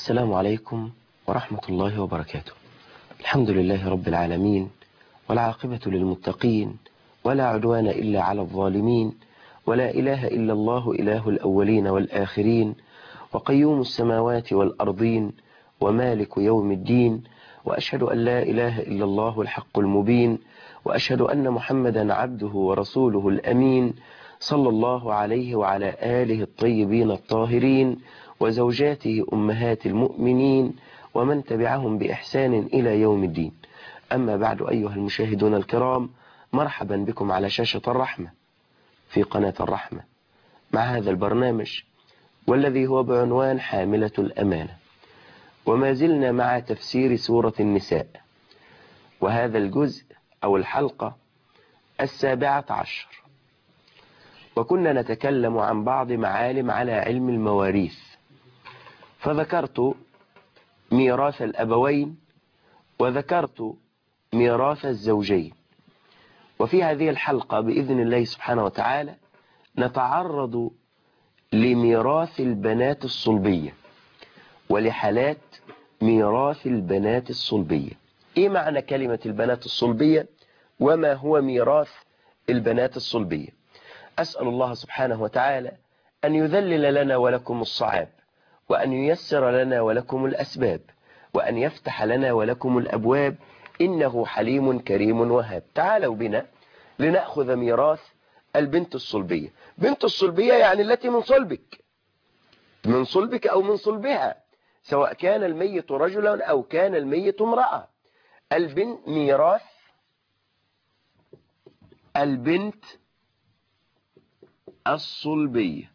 السلام عليكم ورحمة الله وبركاته. الحمد لله رب العالمين، والعاقبة للمتقين، ولا عدوان إلا على الظالمين، ولا إله إلا الله إله الأولين والآخرين، وقيوم السماوات والأرضين، ومالك يوم الدين. وأشهد أن لا إله إلا الله الحق المبين، وأشهد أن محمدا عبده ورسوله الأمين، صلى الله عليه وعلى آله الطيبين الطاهرين، وزوجاته أمهات المؤمنين، ومن تبعهم بإحسان إلى يوم الدين. أما بعد، أيها المشاهدون الكرام، مرحبا بكم على شاشة الرحمة في قناة الرحمة مع هذا البرنامج، والذي هو بعنوان حاملة الأمانة. وما زلنا مع تفسير سورة النساء، وهذا الجزء أو الحلقة 17، وكنا نتكلم عن بعض معالم على علم المواريث، فذكرت ميراث الأبوين وذكرت ميراث الزوجين. وفي هذه الحلقة بإذن الله سبحانه وتعالى نتعرض لميراث البنات الصلبية ولحالات ميراث البنات الصلبية. إيه معنى كلمة البنات الصلبية؟ وما هو ميراث البنات الصلبية؟ أسأل الله سبحانه وتعالى أن يذلل لنا ولكم الصعاب، وأن ييسر لنا ولكم الأسباب، وأن يفتح لنا ولكم الأبواب، إنه حليم كريم وهاب. تعالوا بنا لنأخذ ميراث البنت الصلبية. بنت الصلبية يعني التي من صلبك، من صلبك أو من صلبها، سواء كان الميت رجلا أو كان الميت امرأة. البنت ميراث البنت الصلبية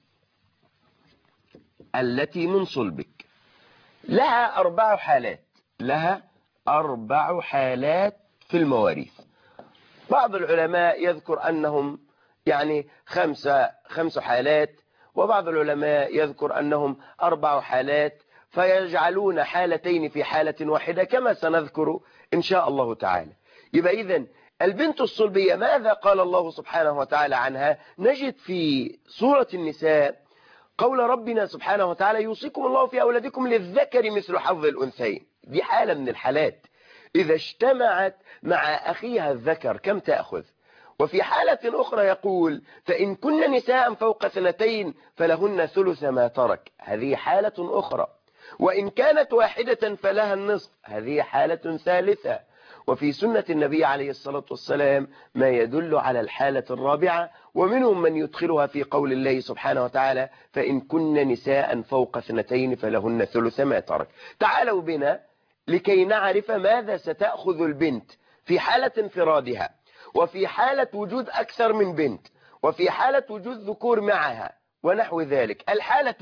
التي من صلبك لها 4 حالات، لها 4 حالات في المواريث. بعض العلماء يذكر أنهم يعني 5 حالات، وبعض العلماء يذكر أنهم 4 حالات، فيجعلون حالتين في حالة واحدة كما سنذكر إن شاء الله تعالى. يبقى إذن البنت الصلبية ماذا قال الله سبحانه وتعالى عنها؟ نجد في سورة النساء قول ربنا سبحانه وتعالى: يوصيكم الله في أولادكم للذكر مثل حظ الأنثيين. دي حالة من الحالات، إذا اجتمعت مع أخيها الذكر كم تأخذ؟ وفي حالة أخرى يقول: فإن كن نساء فوق 2 فلهن ثلث ما ترك. هذه حالة أخرى. وإن كانت واحدة فلها النصف. هذه حالة ثالثة. وفي سنة النبي عليه الصلاة والسلام ما يدل على الحالة الرابعة، ومنهم من يدخلها في قول الله سبحانه وتعالى: فإن كن نساء فوق 2 فلهن ثلث ما ترك. تعالوا بنا لكي نعرف ماذا ستأخذ البنت في حالة انفرادها، وفي حالة وجود أكثر من بنت، وفي حالة وجود ذكور معها ونحو ذلك. الحالة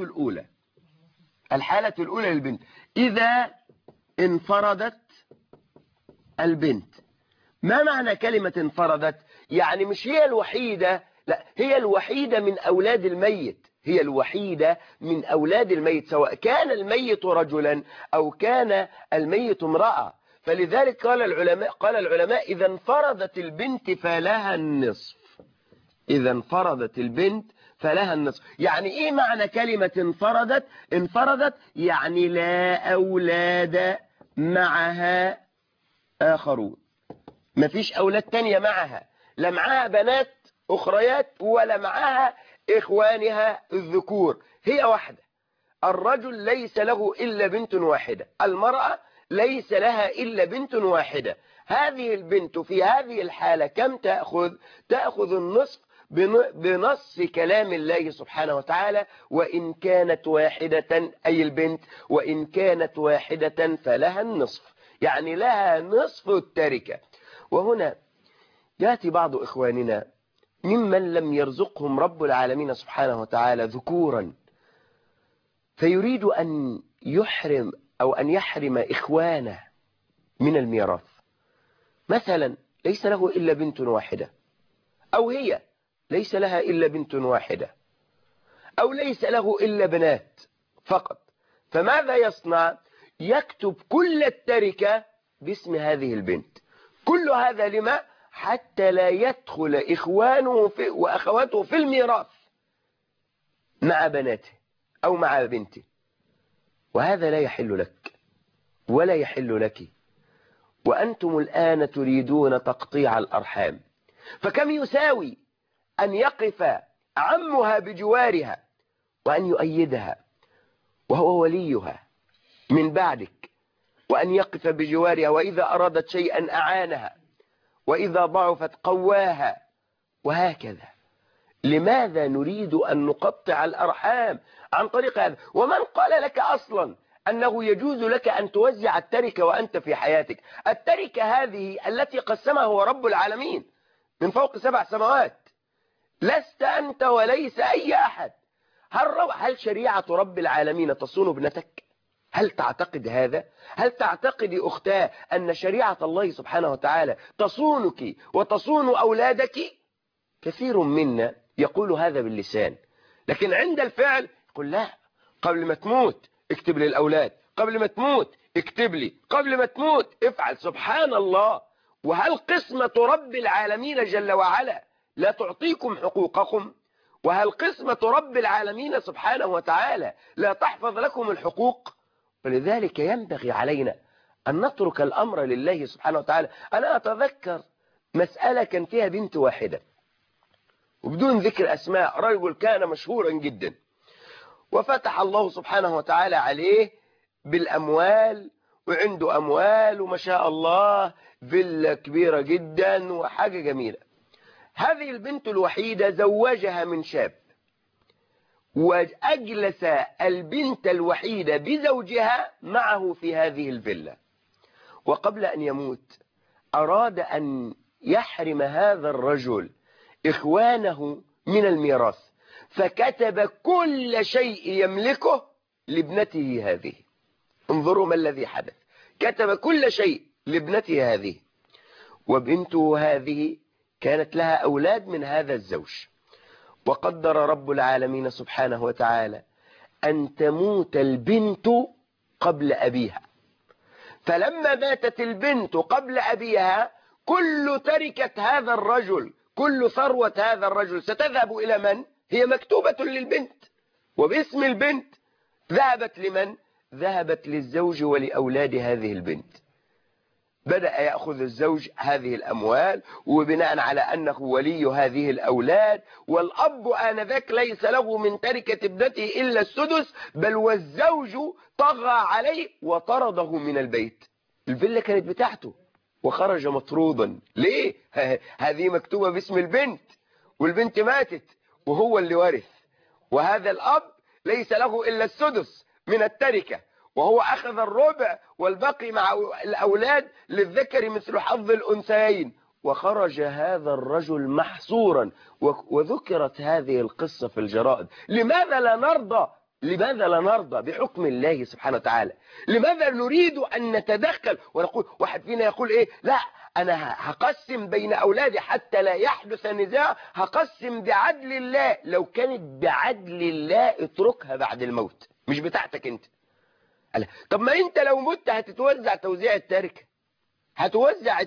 الأولى للبنت إذا انفردت البنت. ما معنى كلمة انفردت؟ يعني مش هي الوحيدة، لا، هي الوحيدة من أولاد الميت، هي الوحيدة من أولاد الميت، سواء كان الميت رجلا أو كان الميت امرأة. فلذلك قال العلماء إذا انفردت البنت فلها النصف. إذا انفردت البنت فلها النصف. يعني إيه معنى كلمة انفردت؟ انفردت يعني لا أولاد معها آخرون، مفيش أولاد تانية معها، لا معها بنات أخريات ولا معها إخوانها الذكور، هي واحدة. الرجل ليس له إلا بنت واحدة، المرأة ليس لها إلا بنت واحدة. هذه البنت في هذه الحالة كم تأخذ؟ تأخذ النصف بنص كلام الله سبحانه وتعالى: وإن كانت واحدة، أي البنت وإن كانت واحدة فلها النصف، يعني لها نصف التركة. وهنا يأتي بعض إخواننا ممن لم يرزقهم رب العالمين سبحانه وتعالى ذكورا، فيريد أن يحرم أو أن يحرم إخوانه من الميراث. مثلا ليس له إلا بنت واحدة، أو هي ليس لها إلا بنت واحدة، أو ليس له إلا بنات فقط. فماذا يصنع؟ يكتب كل التركة باسم هذه البنت. كل هذا لما؟ حتى لا يدخل إخوانه وأخواته في الميراث مع بناته أو مع بنته. وهذا لا يحل لك ولا يحل لك، وأنتم الآن تريدون تقطيع الأرحام. فكم يساوي أن يقف عمها بجوارها وأن يؤيدها وهو وليها من بعدك، وأن يقف بجوارها وإذا أرادت شيئا أعانها وإذا ضعفت قواها، وهكذا. لماذا نريد أن نقطع الأرحام عن طريق هذا؟ ومن قال لك أصلا أنه يجوز لك أن توزع التركة وأنت في حياتك؟ التركة هذه التي قسمها هو رب العالمين من فوق 7 سماوات، لست أنت وليس أي أحد. هل شريعة رب العالمين تصون ابنتك؟ هل تعتقد هذا؟ هل تعتقد أختاه أن شريعة الله سبحانه وتعالى تصونك وتصون أولادك؟ كثير منا يقول هذا باللسان، لكن عند الفعل يقول لا، قبل ما تموت اكتب للأولاد، قبل ما تموت اكتب لي، قبل ما تموت افعل. سبحان الله. وهل قسمة رب العالمين جل وعلا لا تعطيكم حقوقكم؟ وهل قسمة رب العالمين سبحانه وتعالى لا تحفظ لكم الحقوق؟ ولذلك ينبغي علينا أن نترك الأمر لله سبحانه وتعالى. أنا أتذكر مسألة كان فيها بنت واحدة، وبدون ذكر أسماء، رجل كان مشهورا جدا وفتح الله سبحانه وتعالى عليه بالأموال، وعنده أموال وما شاء الله فيلا كبيرة جدا وحاجة جميلة. هذه البنت الوحيدة زوجها من شاب، وأجلس البنت الوحيدة بزوجها معه في هذه الفيلا، وقبل أن يموت أراد أن يحرم هذا الرجل إخوانه من الميراث، فكتب كل شيء يملكه لابنته هذه. انظروا ما الذي حدث، كتب كل شيء لابنته هذه، وبنته هذه كانت لها أولاد من هذا الزوج، وقدر رب العالمين سبحانه وتعالى أن تموت البنت قبل أبيها. فلما ماتت البنت قبل أبيها، كل تركة هذا الرجل، كل ثروة هذا الرجل ستذهب إلى من؟ هي مكتوبة للبنت وباسم البنت. ذهبت لمن؟ ذهبت للزوج ولأولاد هذه البنت. بدأ يأخذ الزوج هذه الأموال، وبناء على أنه ولي هذه الأولاد، والأب آنذاك ليس له من تركة ابنته إلا السدس، بل والزوج طغى عليه وطرده من البيت. الفيلا كانت بتاعته وخرج مطرودا. ليه؟ هذه مكتوبة باسم البنت، والبنت ماتت وهو اللي ورث، وهذا الأب ليس له إلا السدس من التركة، وهو أخذ الربع والبقي مع الأولاد للذكر مثل حظ الأنثيين. وخرج هذا الرجل محصورا، وذكرت هذه القصة في الجرائد. لماذا لا نرضى؟ لماذا لا نرضى بحكم الله سبحانه وتعالى؟ لماذا نريد أن نتدخل ونقول؟ واحد فينا يقول إيه؟ لا، أنا هقسم بين أولادي حتى لا يحدث نزاع، هقسم بعدل الله. لو كانت بعدل الله اتركها بعد الموت، مش بتاعتك انت. طب ما انت لو مت هتتوزع توزيع التركة، هتوزع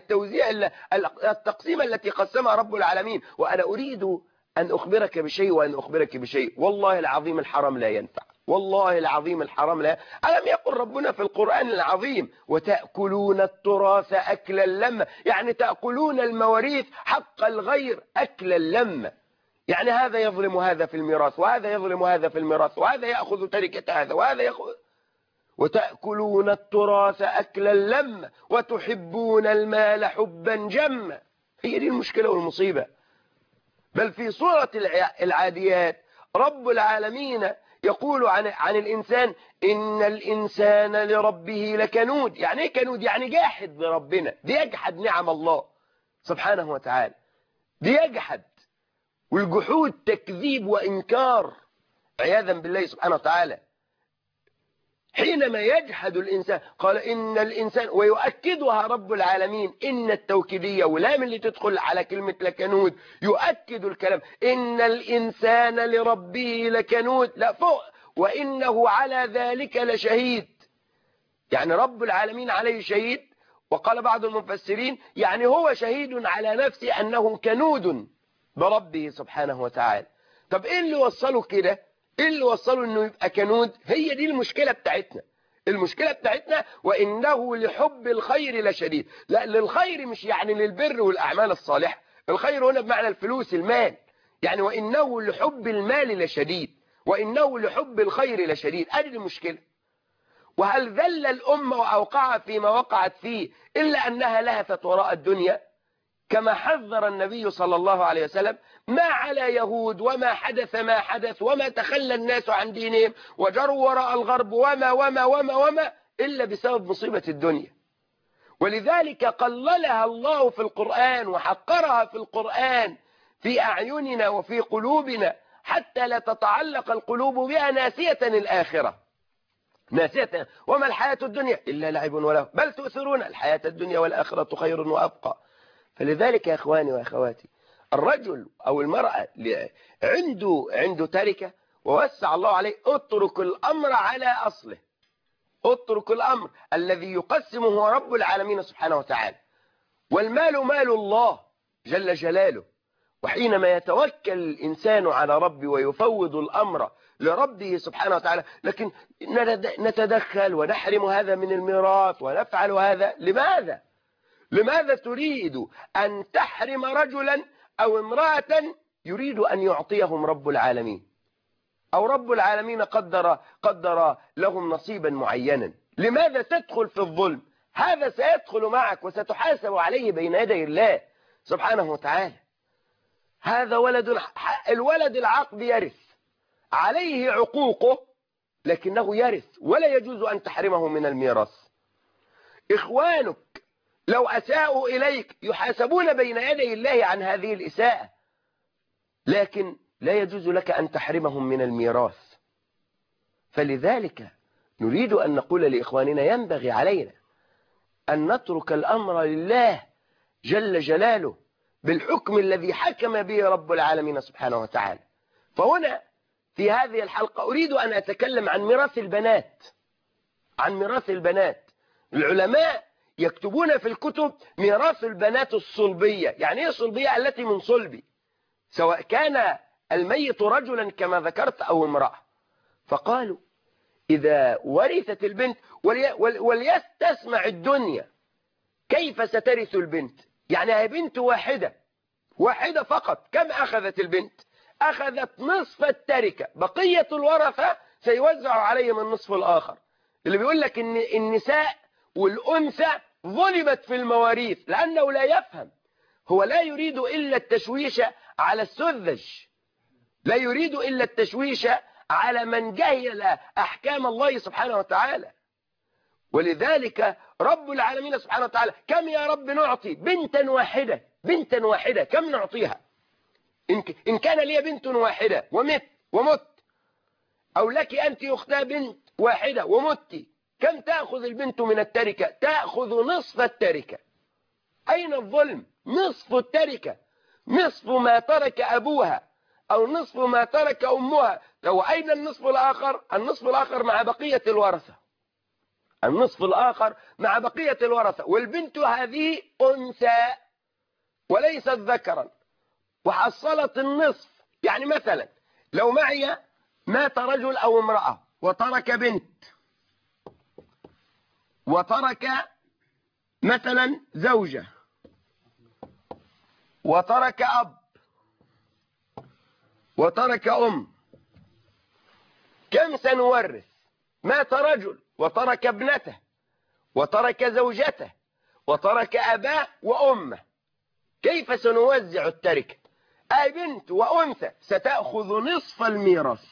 التقسيمة التي قسمها رب العالمين. وأنا أريد أن أخبرك بشيء وأن أخبرك بشيء، والله العظيم الحرام لا ينفع، والله العظيم الحرام لا. ألم يقل ربنا في القرآن العظيم وتأكلون التراث أكلا لما؟ يعني تأكلون المواريث حق الغير أكلا لما، يعني هذا يظلم هذا في الميراث، وهذا يظلم هذا في الميراث، وهذا يأخذ تركة هذا وهذا يأخذ. وتأكلون التراث أكلا لما وتحبون المال حبا جما. هي دي المشكلة والمصيبة. بل في سورة العاديات رب العالمين يقول عن الإنسان إن الإنسان لربه لكنود. يعني إيه كنود؟ يعني جاحد بربنا، دي يجحد نعم الله سبحانه وتعالى، دي يجحد. والجحود تكذيب وإنكار عياذا بالله سبحانه وتعالى. حينما يجحد الإنسان قال إن الإنسان، ويؤكدها رب العالمين إن التوكيدية ولام اللي تدخل على كلمة لكنود يؤكد الكلام. إن الإنسان لربه لكنود، لا فوق، وإنه على ذلك لشهيد. يعني رب العالمين عليه شهيد. وقال بعض المفسرين يعني هو شهيد على نفسه أنه كنود بربه سبحانه وتعالى. طب إيه اللي وصله كده؟ إيه اللي وصله إنه يبقى كنود؟ هي دي المشكلة بتاعتنا. المشكلة بتاعتنا وإنه لحب الخير لشديد. لا، للخير مش يعني للبر والأعمال الصالحة، الخير هنا بمعنى الفلوس، المال. يعني وإنه لحب المال لشديد، وإنه لحب الخير لشديد. هذه المشكلة. وهل ذل الأمة وأوقع فيما وقعت فيه إلا أنها لهفت وراء الدنيا؟ كما حذر النبي صلى الله عليه وسلم: ما على يهود وما حدث ما حدث وما تخلى الناس عن دينهم وجروا وراء الغرب وما وما وما وما إلا بسبب مصيبة الدنيا. ولذلك قللها الله في القرآن وحقرها في القرآن في أعيننا وفي قلوبنا حتى لا تتعلق القلوب بها، ناسية الآخرة، ناسية. وما الحياة الدنيا إلا لعب ولهو بل تؤثرون الحياة الدنيا والآخرة خير وأبقى. فلذلك يا إخواني وأخواتي، الرجل أو المرأة عنده تركة ووسع الله عليه، اترك الأمر على أصله، اترك الأمر الذي يقسمه هو رب العالمين سبحانه وتعالى. والمال مال الله جل جلاله، وحينما يتوكل الإنسان على ربه ويفوض الأمر لربه سبحانه وتعالى، لكن نتدخل ونحرم هذا من الميراث ونفعل هذا. لماذا؟ لماذا تريد أن تحرم رجلا أو امرأة يريد أن يعطيهم رب العالمين، أو رب العالمين قدر لهم نصيبا معينا؟ لماذا تدخل في الظلم؟ هذا سيدخل معك وستحاسب عليه بين يدي الله سبحانه وتعالى. هذا الولد العاق يرث، عليه عقوقه لكنه يرث، ولا يجوز أن تحرمه من الميراث. إخوانك لو أساءوا إليك يحاسبون بين يدي الله عن هذه الإساءة، لكن لا يجوز لك أن تحرمهم من الميراث. فلذلك نريد أن نقول لإخواننا: ينبغي علينا أن نترك الأمر لله جل جلاله بالحكم الذي حكم به رب العالمين سبحانه وتعالى. فهنا في هذه الحلقة أريد أن أتكلم عن ميراث البنات. عن ميراث البنات. العلماء يكتبون في الكتب ميراث البنات الصلبية. يعني ايه صلبية؟ التي من صلبي، سواء كان الميت رجلا كما ذكرت أو امرأة. فقالوا إذا ورثت البنت، وليستسمع الدنيا كيف سترث البنت. يعني هي بنت واحدة فقط. كم أخذت البنت؟ أخذت نصف التركة، بقية الورثة سيوزع عليهم النصف الآخر. اللي بيقول لك إن النساء والأنثى ظلمت في المواريث لأنه لا يفهم. هو لا يريد إلا التشويش على السذج، لا يريد إلا التشويش على من جهل أحكام الله سبحانه وتعالى. ولذلك رب العالمين سبحانه وتعالى: كم يا رب نعطي؟ بنتا واحدة كم نعطيها؟ إن كان لي بنت واحدة ومت، أو لك أنت أختها بنت واحدة ومت، كم تأخذ البنت من التركة؟ تأخذ نصف التركة. أين الظلم؟ نصف التركة، نصف ما ترك أبوها أو نصف ما ترك أمها. لو أين النصف الآخر؟ النصف الآخر مع بقية الورثة، النصف الآخر مع بقية الورثة. والبنت هذه أنثى وليست ذكرا وحصلت النصف. يعني مثلا لو معي مات رجل أو امرأة وترك بنت، وترك مثلا زوجة، وترك أب، وترك أم، كم سنورث؟ مات رجل وترك ابنته وترك زوجته وترك أباه وأمه، كيف سنوزع التركة؟ أي بنت وأنثى ستأخذ نصف الميراث.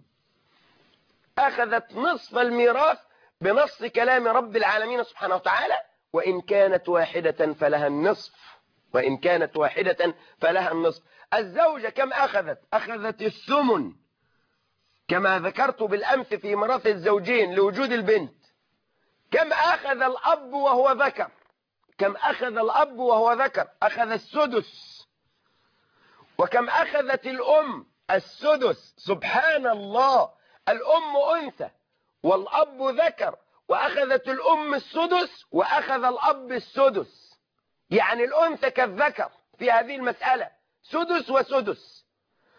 أخذت نصف الميراث بنص كلام رب العالمين سبحانه وتعالى: وإن كانت واحدة فلها النصف، وإن كانت واحدة فلها النصف. الزوجة كم أخذت؟ أخذت الثمن كما ذكرت بالأمس في ميراث الزوجين لوجود البنت. كم أخذ الأب وهو ذكر؟ كم أخذ الأب وهو ذكر؟ أخذ السدس. وكم أخذت الأم؟ السدس. سبحان الله، الأم أنثى والأب ذكر، وأخذت الأم السدس وأخذ الأب السدس. يعني الأنثى كالذكر في هذه المسألة، سدس وسدس.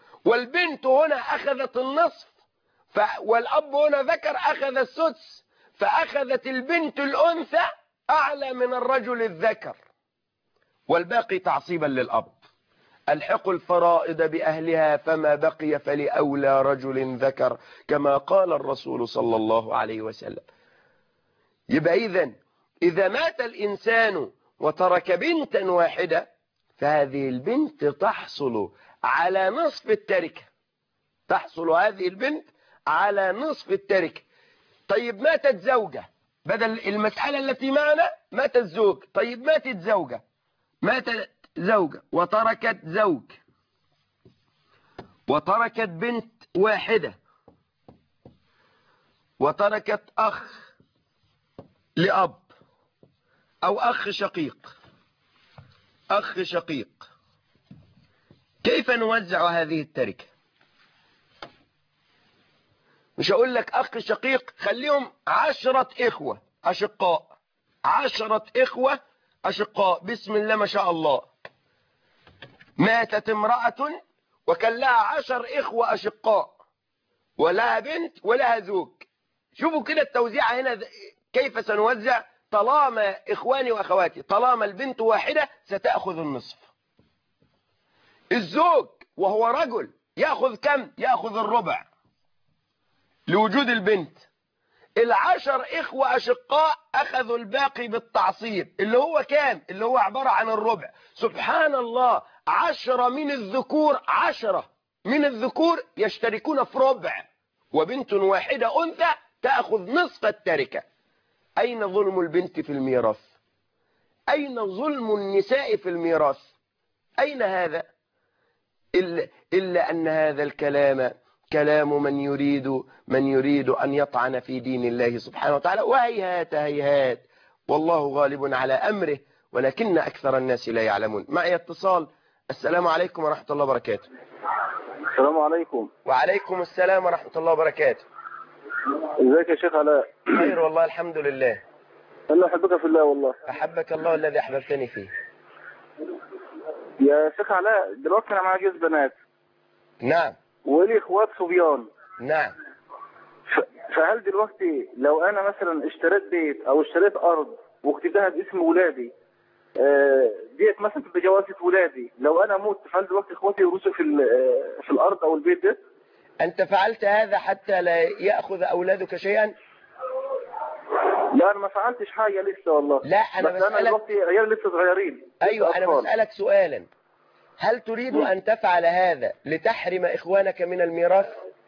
والبنت هنا أخذت النصف، والأب هنا ذكر أخذ السدس. فأخذت البنت الأنثى أعلى من الرجل الذكر، والباقي تعصيبا للأب. الحقوا الفرائض بأهلها فما بقي فلأولى رجل ذكر، كما قال الرسول صلى الله عليه وسلم. يبقى إذا مات الإنسان وترك بنتا واحدة، فهذه البنت تحصل على نصف التركة. تحصل هذه البنت على نصف التركة. طيب ماتت زوجة، بدل المسألة التي معنا مات الزوج، طيب ماتت زوجة، ماتت زوجة وتركت زوج وتركت بنت واحدة وتركت أخ لأب أو أخ شقيق، أخ شقيق، كيف نوزع هذه التركة؟ مش هقول لك أخ شقيق، خليهم 10 إخوة أشقاء، 10 إخوة أشقاء، بسم الله ما شاء الله. ماتت امرأة وكان لها 10 إخوة أشقاء، ولها بنت ولها زوج. شوفوا كده التوزيع هنا كيف سنوزع. طالما إخواني وأخواتي، طالما البنت واحدة ستأخذ النصف. الزوج وهو رجل يأخذ كم؟ يأخذ الربع لوجود البنت. 10 إخوة أشقاء أخذوا الباقي بالتعصيب، اللي هو كام؟ اللي هو عبارة عن الربع. سبحان الله، 10 من الذكور، 10 من الذكور يشتركون في ربع، وبنت واحدة أنثى تأخذ نصف التركة. أين ظلم البنت في الميراث؟ أين ظلم النساء في الميراث؟ أين هذا؟ إلا أن هذا الكلام كلام من يريد أن يطعن في دين الله سبحانه وتعالى، وهيهات هيهات، والله غالب على أمره، ولكن أكثر الناس لا يعلمون. معي اتصال. السلام عليكم ورحمة الله وبركاته. السلام عليكم. وعليكم السلام ورحمة الله وبركاته. ازيك يا شيخ علاء؟ خير والله الحمد لله. انا احبك في الله والله. أحبك الله الذي أحببتني فيه. يا شيخ علاء، دلوقتي انا معايا جوز بنات. نعم. ولي اخوات صبيان. نعم. فهل دلوقتي لو انا مثلا اشتريت بيت او اشتريت ارض واكتبتها باسم ولادي، ديت مثلا تبقى جوازة ولادي، لو انا مت فهل دلوقتي اخواتي يورثوا في الارض او البيت ده؟ أنت فعلت هذا حتى لا يأخذ أولادك شيئا؟ لا انا ما فعلتش حاجه لسه والله. لا أنا بس انا دلوقتي عيالي لسه صغيرين. أيوة أنا بسألك سؤالا، هل تريد أن تفعل هذا لتحرم إخوانك من الميراث؟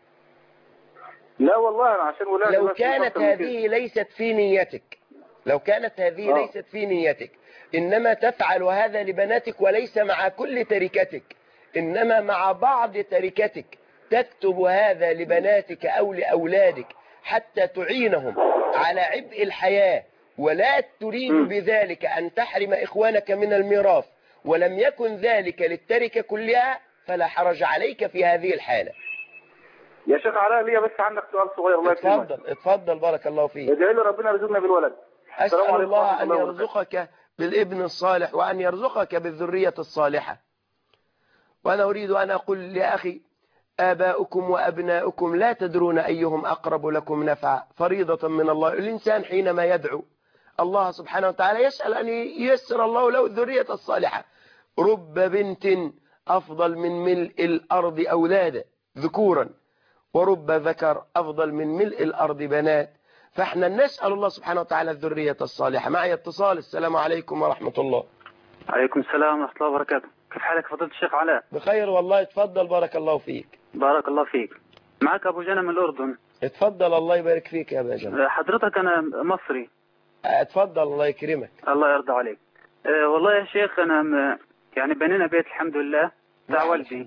لا والله أنا عشان ولادي. لو كانت هذه ليست في نيتك، لو كانت هذه ليست في نيتك، إنما تفعل هذا لبناتك وليس مع كل تركتك، إنما مع بعض تركتك، تكتب هذا لبناتك أو لأولادك حتى تعينهم على عبء الحياة، ولا تريد بذلك أن تحرم إخوانك من الميراث، ولم يكن ذلك للتركة كلها، فلا حرج عليك في هذه الحالة. يا شيخ علاء ليا بس عندك سؤال صغير. الله يكرمك. اتفضل بارك الله فيك. ادعي لي ربنا يرزقنا بالولد. أسأل الله أن يرزقك بالابن الصالح وأن يرزقك بالذرية الصالحة. وأنا أريد أن أقول لأخي، آباؤكم وأبناؤكم لا تدرون أيهم أقرب لكم نفعا، فريضة من الله. الإنسان حينما يدعو الله سبحانه وتعالى يسأل أن ييسر الله له الذرية الصالحة. رب بنت أفضل من ملء الأرض أولادا ذكورا، ورب ذكر أفضل من ملء الأرض بنات. فاحنا نسأل الله سبحانه وتعالى الذرية الصالحة. معي اتصال. السلام عليكم ورحمة الله. عليكم السلام ورحمة الله وبركاته. كيف حالك فضيلة الشيخ علاء؟ بخير والله. اتفضل بارك الله فيك. بارك الله فيك. معك أبو جنى من الأردن. اتفضل الله يبارك فيك يا أبو جنى. حضرتك أنا مصري. اتفضل الله يكرمك. الله يرضى عليك. والله يا شيخ أنا يعني بنينا بيت الحمد لله بتاع والدي.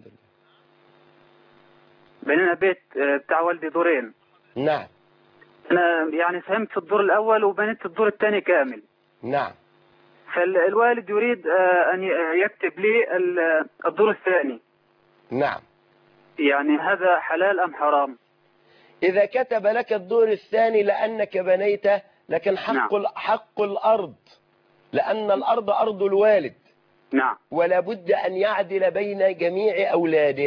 بنينا بيت بتاع والدي دورين. نعم. أنا يعني ساهمت في الدور الأول وبنيت الدور الثاني كامل. نعم. فالوالد يريد أن يكتب لي الدور الثاني. نعم. يعني هذا حلال أم حرام؟ إذا كتب لك الدور الثاني لأنك بنيته، لكن حق الأرض، لأن الأرض أرض الوالد. نعم. ولا بد أن يعدل بين جميع أولاده.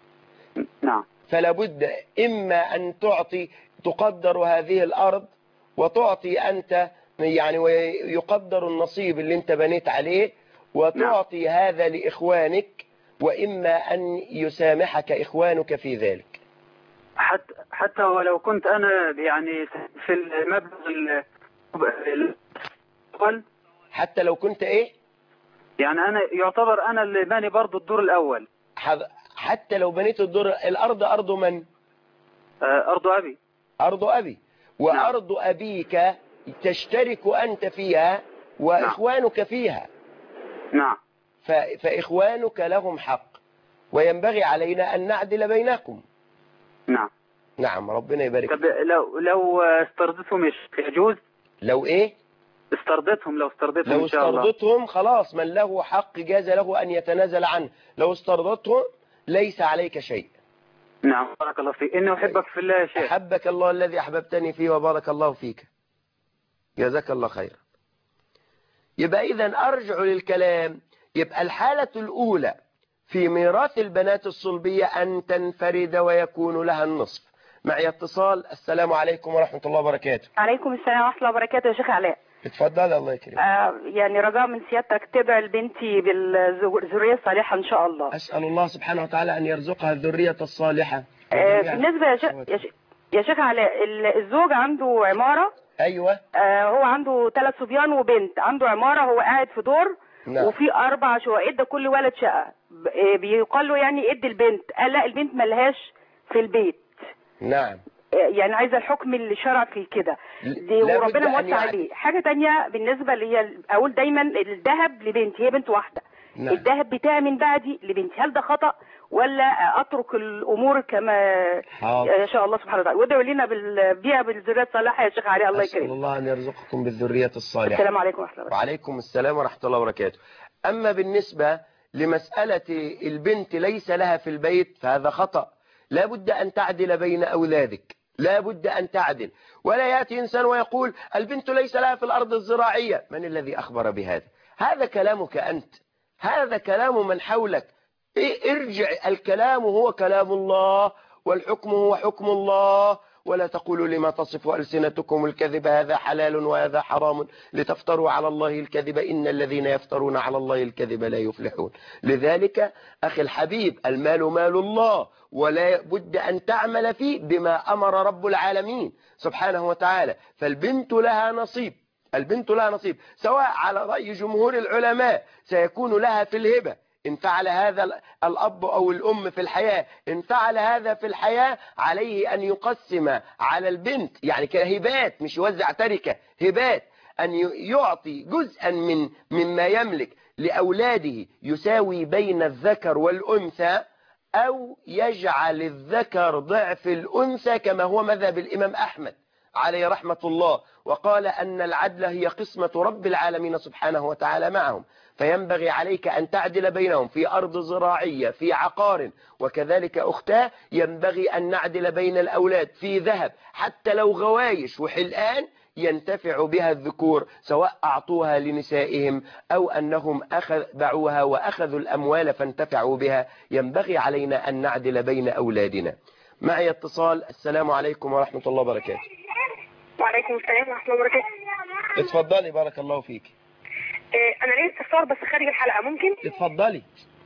نعم. فلا بد إما أن تقدر هذه الأرض وتعطي أنت يعني، ويقدر النصيب اللي انت بنيت عليه، وتعطي هذا لإخوانك، وإما أن يسامحك إخوانك في ذلك. حتى ولو كنت أنا يعني في المبلغ الأول، حتى لو كنت إيه؟ يعني أنا يعتبر أنا اللي باني برضو الدور الأول. حتى لو بنيت الدور الأرض أرض من؟ أرض أبي. أرض أبي، وأرض أبيك تشترك أنت فيها وإخوانك فيها. نعم. فإخوانك لهم حق، وينبغي علينا أن نعدل بينكم. نعم. نعم، ربنا يبارك. طب لو استرضتهم يجوز؟ لو إيه؟ استرضتهم، لو استرضتهم لو إن شاء الله. استرضتهم خلاص، من له حق جاز له أن يتنازل عنه. لو استرضتهم ليس عليك شيء. نعم، بارك الله فيك. إني أحبك في الله يا شيخ. أحبك الله الذي أحببتني فيه، وبارك الله فيك، جزاك الله خير. يبقى إذن أرجع للكلام، يبقى الحالة الأولى في ميراث البنات الصلبية أن تنفرد ويكون لها النصف. معي اتصال. السلام عليكم ورحمة الله وبركاته. عليكم السلام ورحمة الله وبركاته يا شيخ علاء. اتفضل، الله يكرمك. يعني رجاء من سيادتك تدعي لبنتي بالذرية الصالحة إن شاء الله. أسأل الله سبحانه وتعالى أن يرزقها الذرية الصالحة. بالنسبة يا شيخ علاء، الزوج عنده عمارة. أيوة. هو عنده 3 صبيان وبنت، عنده عمارة، هو قاعد في دور. نعم. وفي 4 شقق، ادى كل ولد شقة. بيقال له يعني ادي البنت، قال لا البنت ملهاش في البيت. نعم. يعني عايزه الحكم اللي شرع في كده دي، وربنا موسع عليه. حاجه تانية بالنسبه لي، اقول دايما الذهب لبنتي، هي بنت واحده. نعم. الذهب بتاعي من بعدي لبنتي، هل ده خطأ ولا اترك الامور كما ان شاء الله سبحانه وتعالى؟ وادعوا لنا بالبيع بالذريه الصالحه يا شيخ علي، الله يكرمك. أسأل الله أن يرزقكم بالذرية الصالحة. السلام عليكم ورحمة الله وبركاته. وعليكم السلام ورحمة الله وبركاته. أما بالنسبة لمسألة البنت ليس لها في البيت فهذا خطأ. لا بد أن تعدل بين أولادك، لا بد أن تعدل، ولا يأتي إنسان ويقول البنت ليس لها في الأرض الزراعية. من الذي أخبر بهذا؟ هذا كلامك أنت، هذا كلام من حولك. ارجع، الكلام هو كلام الله، والحكم هو حكم الله. ولا تقولوا لما تصف ألسنتكم الكذب هذا حلال وهذا حرام لتفتروا على الله الكذب إن الذين يفترون على الله الكذب لا يفلحون. لذلك أخي الحبيب، المال مال الله، ولا بد أن تعمل فيه بما أمر رب العالمين سبحانه وتعالى. فالبنت لها نصيب، البنت لها نصيب، سواء على رأي جمهور العلماء سيكون لها في الهبة إن فعل هذا الأب أو الأم في الحياة. إن فعل هذا في الحياة عليه أن يقسم على البنت، يعني كهبات، مش يوزع تركة، هبات، أن يعطي جزءا مما يملك لأولاده يساوي بين الذكر والأنثى، أو يجعل الذكر ضعف الأنثى كما هو مذهب الإمام أحمد عليه رحمة الله، وقال أن العدل هي قسمة رب العالمين سبحانه وتعالى معهم. فينبغي عليك أن تعدل بينهم في أرض زراعية، في عقار. وكذلك أختاه ينبغي أن نعدل بين الأولاد في ذهب، حتى لو غوايش وحلقان ينتفع بها الذكور، سواء أعطوها لنسائهم أو أنهم باعوها وأخذوا الأموال فانتفعوا بها. ينبغي علينا أن نعدل بين أولادنا. معي اتصال. السلام عليكم ورحمة الله وبركاته. وعليكم السلام ورحمة الله وبركاته. اتفضلي، بارك الله فيك. أنا ليا استفسار بس خارج الحلقة، ممكن؟ اتفضلي.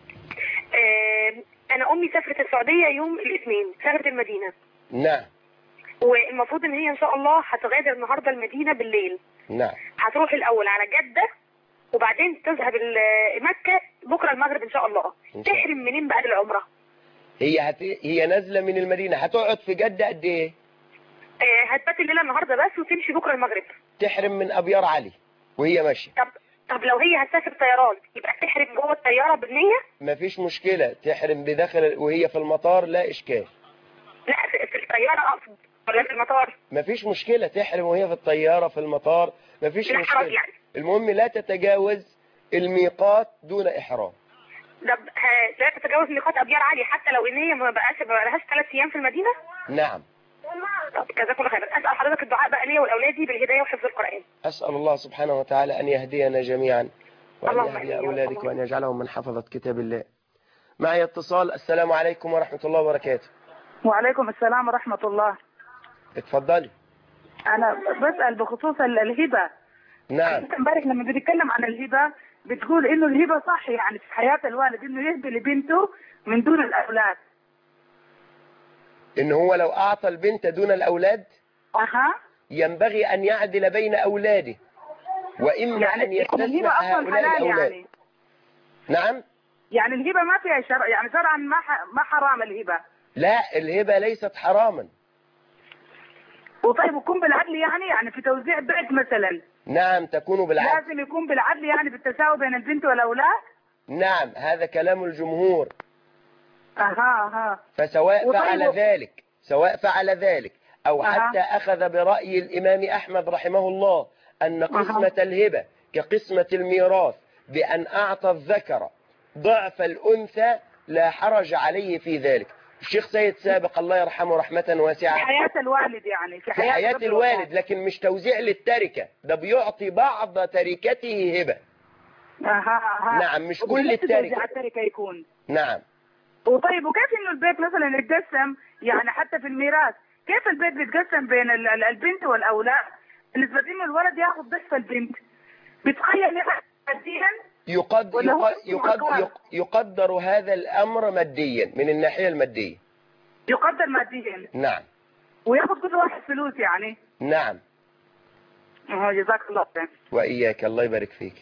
أنا أمي سافرت السعودية يوم الاثنين، سافرت المدينة. نعم. والمفروض إن هي إن شاء الله هتغادر النهاردة المدينة بالليل. نعم. هتروح الأول على جدة وبعدين تذهب مكة بكرة المغرب إن شاء الله. تحرم منين بقى العمرة؟ هي نازلة من المدينة، هتقعد في جدة قد إيه؟ هتبات الليلة النهاردة بس وتمشي بكرة المغرب. تحرم من أبيار علي وهي ماشية. طب لو هي هتسافر طيران يبقى تحرم جوه الطيارة بالنية؟ مفيش مشكلة، تحرم بداخل وهي في المطار، لا إشكال. لا في الطيارة أقصد، ولا في المطار؟ مفيش مشكلة، تحرم وهي في الطيارة في المطار، مفيش مشكلة يعني. المهم لا تتجاوز الميقات دون إحرام. لا تتجاوز ميقات أبيار علي حتى لو إن هي ما بقالهاش 3 أيام في المدينة؟ نعم. طب جزاكم الله خير. أسأل حضرتك الدعاء بقى لي ولأولادي بالهداية وحفظ القرآن. أسأل الله سبحانه وتعالى أن يهدينا جميعا، وأن يهدي أولادك، وأن يجعلهم من حفظة كتاب الله. معي اتصال. السلام عليكم ورحمة الله وبركاته. وعليكم السلام ورحمة الله. اتفضلي. انا بسأل بخصوص الهبة. نعم. انت امبارح لما بتتكلم عن الهبة بتقول انه الهبة صح يعني في حياة الوالد انه يهبي لبنته من دون الاولاد. إن هو لو أعطى البنت دون الأولاد ينبغي أن يعدل بين أولاده، وإما يعني أن يستسمح هؤلاء الأولاد. يعني. نعم. يعني الهبة ما فيها شرع، يعني شرعا ما حرام الهبة. لا، الهبة ليست حراما. وطيب يكون بالعدل يعني في توزيع بيت مثلا. نعم تكون بالعدل. لازم يكون بالعدل يعني بالتساوي بين البنت والأولاد. نعم هذا كلام الجمهور. أها. فسواء فعل ذلك أو حتى أخذ برأي الإمام أحمد رحمه الله أن قسمة الهبة كقسمة الميراث بأن أعطى الذكر ضعف الأنثى لا حرج عليه في ذلك. الشيخ سيد سابق الله يرحمه رحمة واسعة في حياة الوالد يعني في حياة الوالد، لكن مش توزيع للتركة، ده بيعطي بعض تركته هبة. نعم مش كل التركة يكون. نعم. وطيب وكيف انه البيت مثلا يتقسم يعني حتى في الميراث كيف البيت بيتقسم بين البنت والاولاد بالنسبه انه الولد ياخذ ضعف البنت بتخيل ماديا يقدر هذا الامر ماديا من الناحيه الماديه. يقدر ماديا. نعم. وياخذ كل واحد فلوس يعني. نعم. جزاك الله خير. واياك الله يبارك فيك.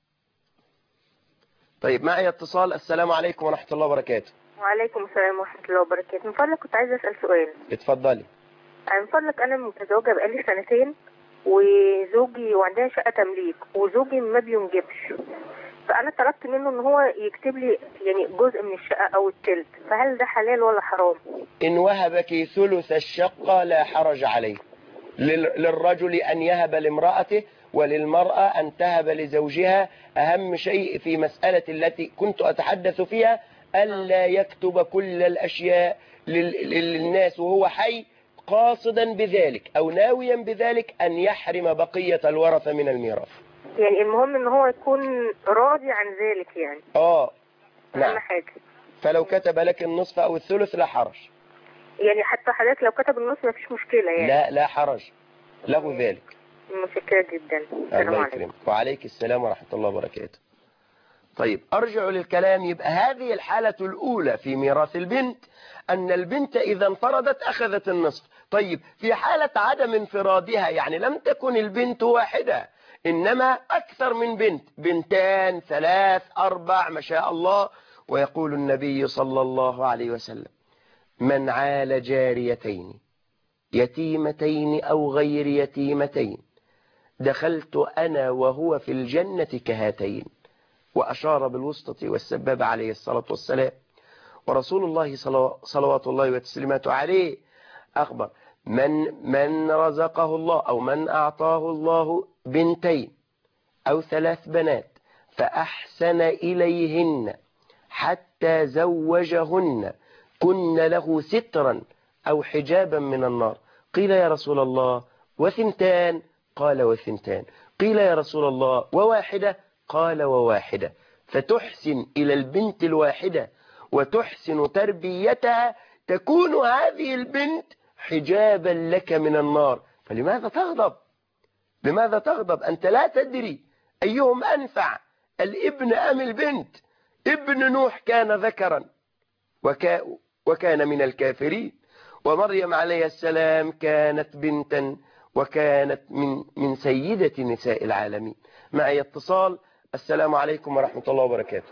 طيب معي اتصال. السلام عليكم ورحمه الله وبركاته. وعليكم السلام ورحمة الله وبركاته. من فضلك كنت عايزة أسأل سؤال. اتفضلي. من فضلك أنا متزوجة بقالي 2 وزوجي وعندنا شقة تمليك وزوجي ما بينجبش، فأنا طلبت منه إن هو يكتب لي يعني جزء من الشقة أو التلت، فهل ده حلال ولا حرام؟ إن وهبك ثلث الشقة لا حرج عليه. للرجل أن يهب لامرأته وللمرأة أن تهب لزوجها. أهم شيء في مسألة التي كنت أتحدث فيها ألا يكتب كل الأشياء للناس وهو حي قاصدا بذلك أو ناويا بذلك أن يحرم بقية الورثة من الميراث. يعني المهم ان هو يكون راضي عن ذلك يعني. نعم. حاجة. فلو كتب لك النصف أو الثلث لا حرج. يعني حتى حضرتك لو كتب النصف ما فيش مشكلة يعني. لا حرج له ذلك. متشكرة جدا. الله يكرمك. وعليك السلام ورحمة الله وبركاته. طيب أرجع للكلام. يبقى هذه الحالة الأولى في ميراث البنت أن البنت إذا انفردت أخذت النصف. طيب في حالة عدم انفرادها يعني لم تكن البنت واحدة إنما أكثر من بنت، 2 3 4 ما شاء الله. ويقول النبي صلى الله عليه وسلم من عال جاريتين يتيمتين أو غير يتيمتين دخلت أنا وهو في الجنة كهاتين. وأشار بالوسطى والسبابة عليه الصلاة والسلام. ورسول الله صلوات الله وتسليماته عليه أخبر من رزقه الله أو من أعطاه الله 2 أو 3 بنات فأحسن إليهن حتى زوجهن كن له سترا أو حجابا من النار. قيل يا رسول الله 2؟ قال 2. قيل يا رسول الله 1؟ قال 1. فتحسن إلى البنت الواحدة وتحسن تربيتها تكون هذه البنت حجابا لك من النار. فلماذا تغضب؟ لماذا تغضب؟ أنت لا تدري أيهم أنفع الابن أم البنت. ابن نوح كان ذكرا وكان من الكافرين، ومريم عليه السلام كانت بنتا وكانت من سيدة نساء العالمين. معي اتصال. السلام عليكم ورحمة الله وبركاته.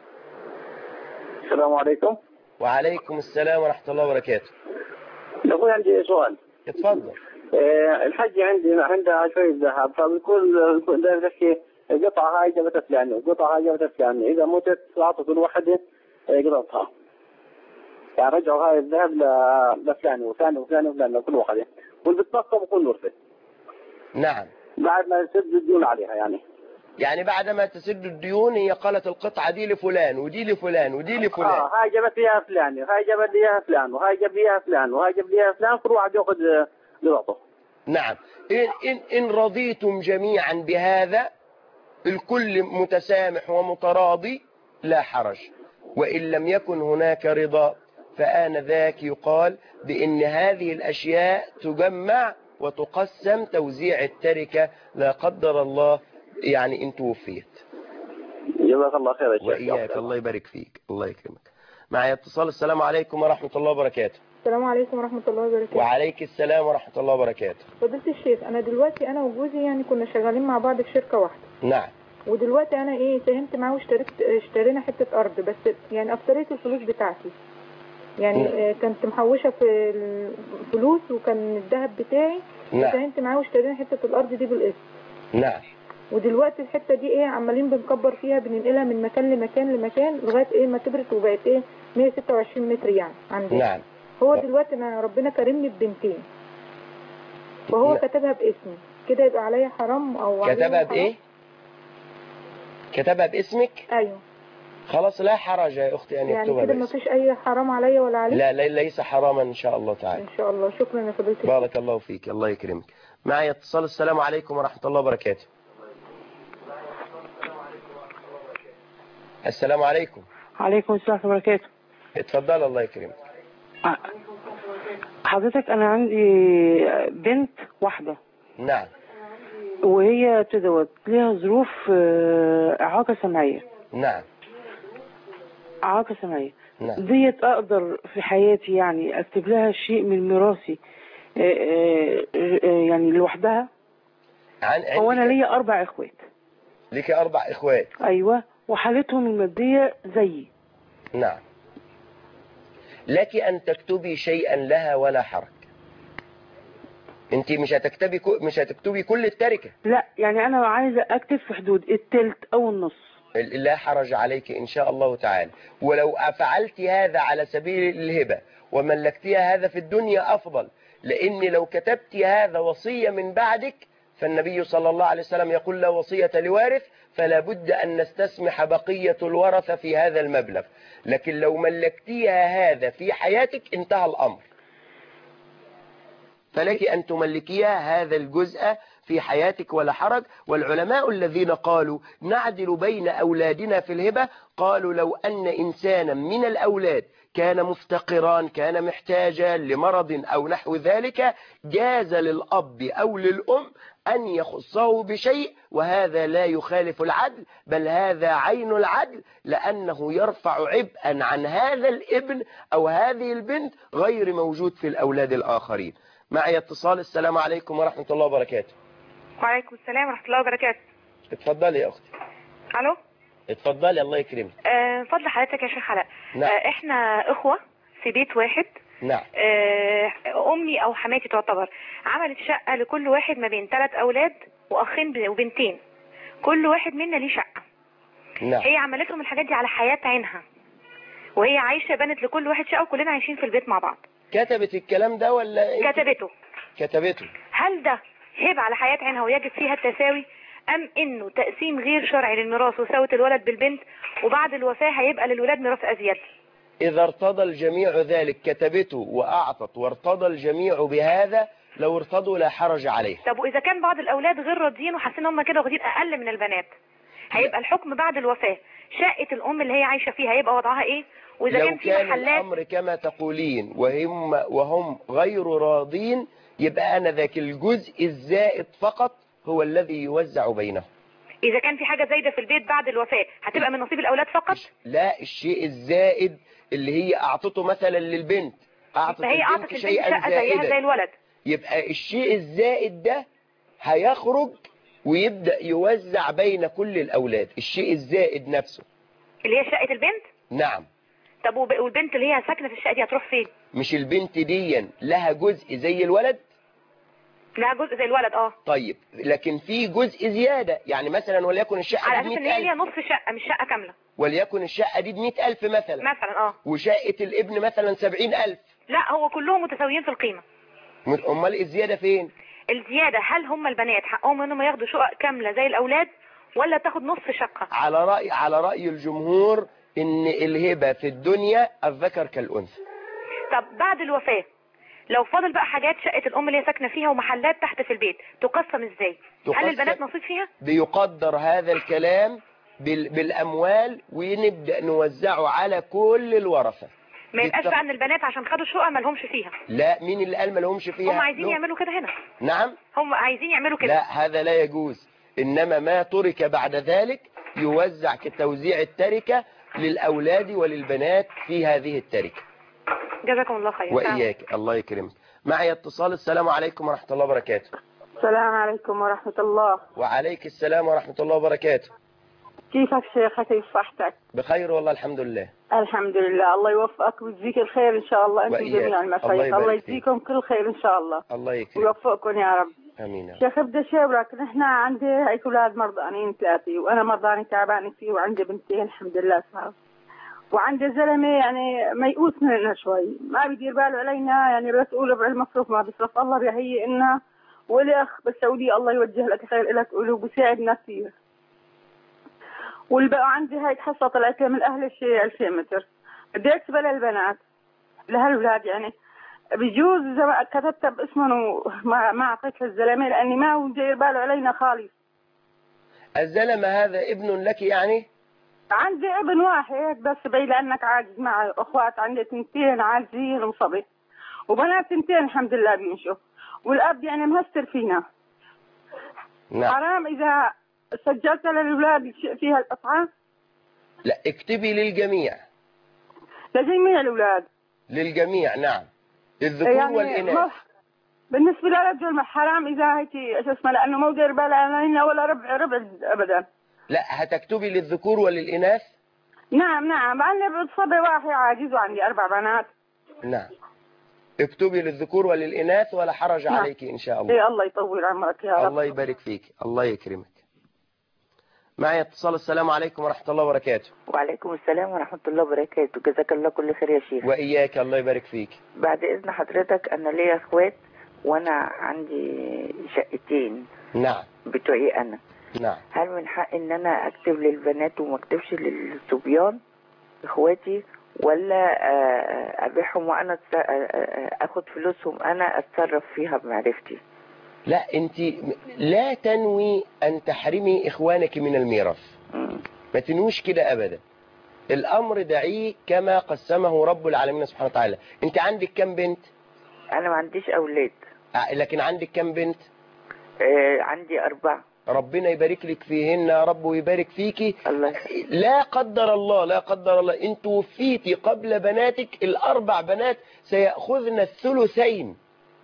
السلام عليكم. وعليكم السلام ورحمة الله وبركاته. أخوي عندي سؤال. اتفضل. الحج عندها شوية ذهب، فبيقول ذلك قطعة هاي جابت فلان وقطعة هاي جابت فلان، إذا متت أعطوا كل واحدة قطعتها، يعني رجعوا هاي الذهب لفلان وفلان وفلان وفلان لكل واحدة، والبتبقى بكون ورثة. نعم. بعد ما يسد الديون عليها يعني بعد ما تسد الديون هي قالت القطعة دي لفلان ودي لفلان ودي لفلان. هاي جابت ليها فلان وهاي جابت ليها فلان وهاي جاب ليها فلان وهاي جاب ليها فلان، كل واحد ياخذ قطعته. نعم. إن رضيتم جميعا بهذا الكل متسامح ومتراضي لا حرج. وإن لم يكن هناك رضا فآنذاك يقال بأن هذه الأشياء تجمع وتقسم توزيع التركة لا قدر الله يعني إن توفيت. جزاك الله خير يا شيخ. وإياك، الله يبارك فيك، الله يكرمك. معي اتصال. السلام عليكم ورحمة الله وبركاته. السلام عليكم ورحمة الله وبركاته. وعليك السلام ورحمة الله وبركاته. فضيلة الشيخ، أنا دلوقتي أنا وجوزي يعني كنا شغالين مع بعض في شركة واحدة. نعم. ودلوقتي أنا ساهمت معاه اشترينا حتة أرض، بس يعني أكترية الفلوس بتاعتي يعني كنت محوشة في الفلوس وكان الذهب بتاعي. نعم. ساهمت معاه واشترينا حتة الأرض دي بالقسط. نعم. ودلوقتي الحتة دي عمالين بنكبر فيها، بننقلها من مكان لمكان لغاية ما كبرت وبقت 126 متر يعني عندنا. نعم. هو دلوقتي أنا ربنا كرمني ببنتين وهو كتبها باسمي، كده يبقى عليا حرام أو كتبها بإيه؟ كتبها باسمك؟ أيوه. خلاص لا حرج يا أختي أن يكتبها يعني كده ما فيش أي حرام عليا ولا عليك؟ لا ليس حراما إن شاء الله تعالى. إن شاء الله. شكرا يا فضيلة. بارك الله فيك، الله يكرمك. معي اتصال. السلام عليكم ورحمة الله وبركاته. السلام عليكم. عليكم السلام ورحمة الله وبركاته. اتفضل، الله يكرمك. حضرتك أنا عندي بنت واحدة. نعم. وهي تدوت ليها ظروف إعاقة سمعية. نعم. إعاقة سمعية. نعم. ديت أقدر في حياتي يعني أكتب لها شيء من ميراثي يعني لوحدها؟ هو أنا ليا 4 إخوات. ليك 4 إخوات؟ أيوة، وحالتهم المادية زيي. نعم. لك أن تكتبي شيئا لها ولا حرج. انت مش هتكتبي كل التركة. لا يعني انا عايزة اكتب في حدود التلت او النص. لا حرج عليك ان شاء الله تعالى. ولو فعلت هذا على سبيل الهبة وملكتيها هذا في الدنيا افضل، لان لو كتبت هذا وصية من بعدك فالنبي صلى الله عليه وسلم يقول لا وصية لوارث، فلا بد ان نستسمح بقية الورثة في هذا المبلغ. لكن لو ملكتيها هذا في حياتك انتهى الامر، فلك أن تملكيها هذا الجزء في حياتك ولا حرج. والعلماء الذين قالوا نعدل بين أولادنا في الهبة قالوا لو أن إنسانا من الأولاد كان مفتقران، كان محتاجا لمرض أو نحو ذلك، جاز للأب أو للأم أن يخصه بشيء، وهذا لا يخالف العدل، بل هذا عين العدل، لأنه يرفع عبئا عن هذا الابن أو هذه البنت غير موجود في الأولاد الآخرين. معي اتصال. السلام عليكم ورحمة الله وبركاته. وعليكم السلام ورحمة الله وبركاته. اتفضلي يا أختي. ألو. اتفضلي، الله يكرمك. فضل حضرتك يا شيخ علاء. نعم. احنا اخوة في بيت واحد. نعم. امي او حماتي تعتبر عملت شقة لكل واحد ما بين 3 اولاد واخين وبنتين، كل واحد منا ليه شقة. نعم. هي عملت لهم الحاجات دي على حياة عينها، وهي عايشة بنت لكل واحد شقة وكلنا عايشين في البيت مع بعض. كتبت الكلام ده ولا كتبته؟ هل ده هبة على حياة عينها ويجب فيها التساوي، ام انه تقسيم غير شرعي للميراث وساوة الولد بالبنت، وبعد الوفاة هيبقى للولاد ميراث ازيد؟ إذا ارتضى الجميع ذلك كتبته وأعطت وارتضى الجميع بهذا، لو ارتضوا لا حرج عليه. طب وإذا كان بعض الأولاد غير راضيين وحاسين هم كده واخدين أقل من البنات، هيبقى الحكم بعد الوفاة شقة الأم اللي هي عايشة فيها هيبقى وضعها إيه؟ وإذا لو كان في كان محلات الأمر كما تقولين وهم غير راضين، يبقى أنا ذاك الجزء الزائد فقط هو الذي يوزع بينهم. إذا كان في حاجة زايدة في البيت بعد الوفاة هتبقى من نصيب الأولاد فقط؟ لا، الشيء الزائد اللي هي أعطته مثلا للبنت، أعطت البنت شيئا زائدا زي الولد، يبقى الشيء الزائد ده هيخرج ويبدأ يوزع بين كل الأولاد. الشيء الزائد نفسه اللي هي شقة البنت؟ نعم. طب والبنت اللي هي ساكنة في الشقة دي هتروح فين؟ مش البنت دي لها جزء زي الولد؟ لها جزء زي الولد طيب، لكن في جزء زيادة، يعني مثلا وليكن الشقة على دي أساس إن هي ليها نصف شقة مش شقة كاملة، وليكن الشقة دي ب100,000 مثلا وشقة الابن مثلا 70,000. لا، هو كلهم متساويين في القيمة. أمال الزيادة فين؟ الزيادة هل هم البنات حقهم انهم ياخدوا شقق كاملة زي الأولاد ولا تاخد نصف شقة؟ على رأي الجمهور إن الهبة في الدنيا الذكر كالأنثى. طب بعد الوفاة لو فاضل بقى حاجات شقة الأم اللي هي ساكنة فيها ومحلات تحت في البيت، تقسم ازاي؟ هل البنات نصيب فيها؟ بيقدر هذا الكلام بالأموال ونبدأ نوزعه على كل الورثة. ما يبقاش بقى ان البنات عشان خدوا شقق ما لهمش فيها. لا، مين اللي قال ما لهمش فيها؟ هم عايزين يعملوا كده هنا. نعم، هم عايزين يعملوا كده. لا هذا لا يجوز، انما ما ترك بعد ذلك يوزع كتوزيع التركة للأولاد وللبنات في هذه التركة. جزاكم الله خير. وإياك، الله يكرمك. معي اتصال. السلام عليكم ورحمة الله وبركاته. السلام عليكم ورحمة الله. وعليك السلام ورحمة الله وبركاته. كيفك شيخ؟ كيف صحتك؟ بخير والله الحمد لله. الحمد لله، الله يوفقك ويجزيك الخير إن شاء الله، أنتم جميع المشايخ، الله يجزيكم كل خير إن شاء الله. الله يكرمك ويوفقكم يا رب. امين. شيخ بدي اشاورك، نحن عندي هيك اولاد مرضانين 3 وانا مرضاني تعبانه فيه، وعندي بنتين الحمد لله صار، وعندي زلمه يعني ميؤوس مننا شوي، ما بيدير باله علينا، يعني بسأله بالمصروف ما بيصرف، الله بيهيئ لنا، ولي اخ بالسعوديه الله يوجه لك خير لك وبيساعدنا كثير. والبقى عندي هيك حصه طلعت لي من اهل الشيء 2000 متر، بدي اكتب للبنات لهالولاد، يعني بيجوز إذا كتبت باسمه ما أعطيت للزلمة لأني ما هو جاير باله علينا خالص. الزلمة هذا ابن لك يعني؟ عندي ابن واحد بس بعيد لأنك عاجز، مع أخوات عندي 2 عاجزين وصبي، وبنات 2 الحمد لله بيمشوا، والأب يعني مهستر فينا. نعم. حرام إذا سجلت للأولاد فيها القطعة؟ لا، اكتبي للجميع. لجميع الأولاد؟ للجميع نعم، الذكور يعني والإناث. بالنسبة للرجل حرام إذا هيك شو اسمه، لأنه ما داير باله علينا ولا ربع أبدا. لا، هتكتبي للذكور وللإناث؟ نعم، عندي صبي واحد عاجز وعندي 4 بنات. نعم، اكتبي للذكور وللإناث ولا حرج عليك إن شاء الله. إيه، الله يطول عمرك يا رب. الله يبارك فيك، الله يكرمك. معي اتصال. السلام عليكم ورحمة الله وبركاته. وعليكم السلام ورحمة الله وبركاته. جزاك الله كل خير يا شيخ. وإياك، الله يبارك فيك. بعد إذن حضرتك، أنا ليا أخوات وأنا عندي شقتين. نعم. بتوعي أنا. نعم. هل من حق إن أنا أكتب للبنات وما أكتبش للصبيان إخواتي، ولا أبيعهم وأنا أخد فلوسهم أنا أتصرف فيها بمعرفتي؟ لا، أنت لا تنوي أن تحرمي إخوانك من الميراث، ما تنويش كده أبدا. الأمر دعيه كما قسمه رب العالمين سبحانه وتعالى. أنت عندك كم بنت؟ أنا ما عنديش أولاد. لكن عندك كم بنت؟ عندي 4. ربنا يبارك لك فيهن يا رب ويبارك فيكي. الله. لا قدر الله، لا قدر الله، انت وفيتي قبل بناتك ال4 بنات سيأخذن الثلثين.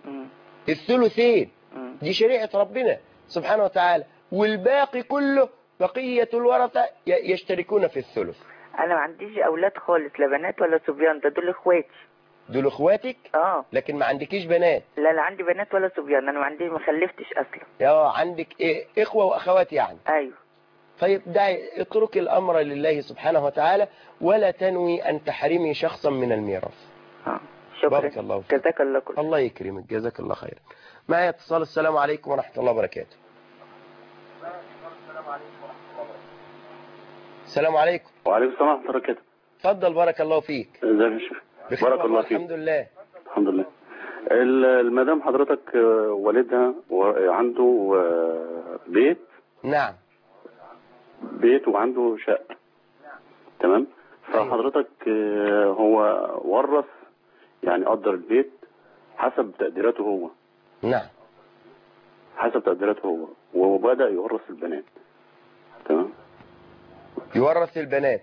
الثلثين دي شريعة ربنا سبحانه وتعالى، والباقي كله بقية الورثة يشتركون في الثلث. انا ما عنديش اولاد خالص، لا بنات ولا صبيان، دول اخواتي. دول اخواتك؟ لكن ما عندكيش بنات؟ لا عندي بنات ولا صبيان، انا ما خلفتش اصلا. عندك اخوة واخوات يعني؟ ايوه. طيب دعي، اترك الامر لله سبحانه وتعالى، ولا تنوي ان تحرمي شخصا من الميراث. شكرا. بارك الله فيك. جزاك الله كل. الله يكرمك، جزاك الله خيرا. معي اتصال. السلام عليكم ورحمة الله وبركاته. السلام عليكم. وعليكم السلام ورحمة الله وبركاته. اتفضل، بارك الله فيك. ازيك يا شيخ؟ بارك الله فيك. الحمد لله. الحمد لله. المدام حضرتك والدها عنده بيت. نعم. بيت وعنده شقة. تمام. فحضرتك هو ورث، يعني قدر البيت حسب تقديراته هو. نعم. حسب تقديراته هو، وبدأ يورث البنات. تمام. يورث البنات.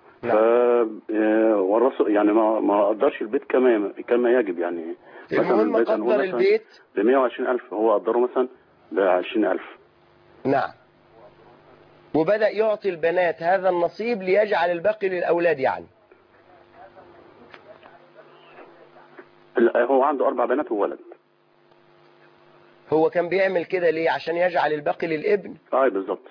فورثوا يعني ما قدرش البيت كما يجب، يعني المهم قدر البيت ب 120,000، هو قدره مثلا ب 20,000. نعم. وبدأ يعطي البنات هذا النصيب ليجعل الباقي للأولاد يعني. هو عنده 4 بنات وولد. هو كان بيعمل كده ليه؟ عشان يجعل الباقي للابن. بالظبط.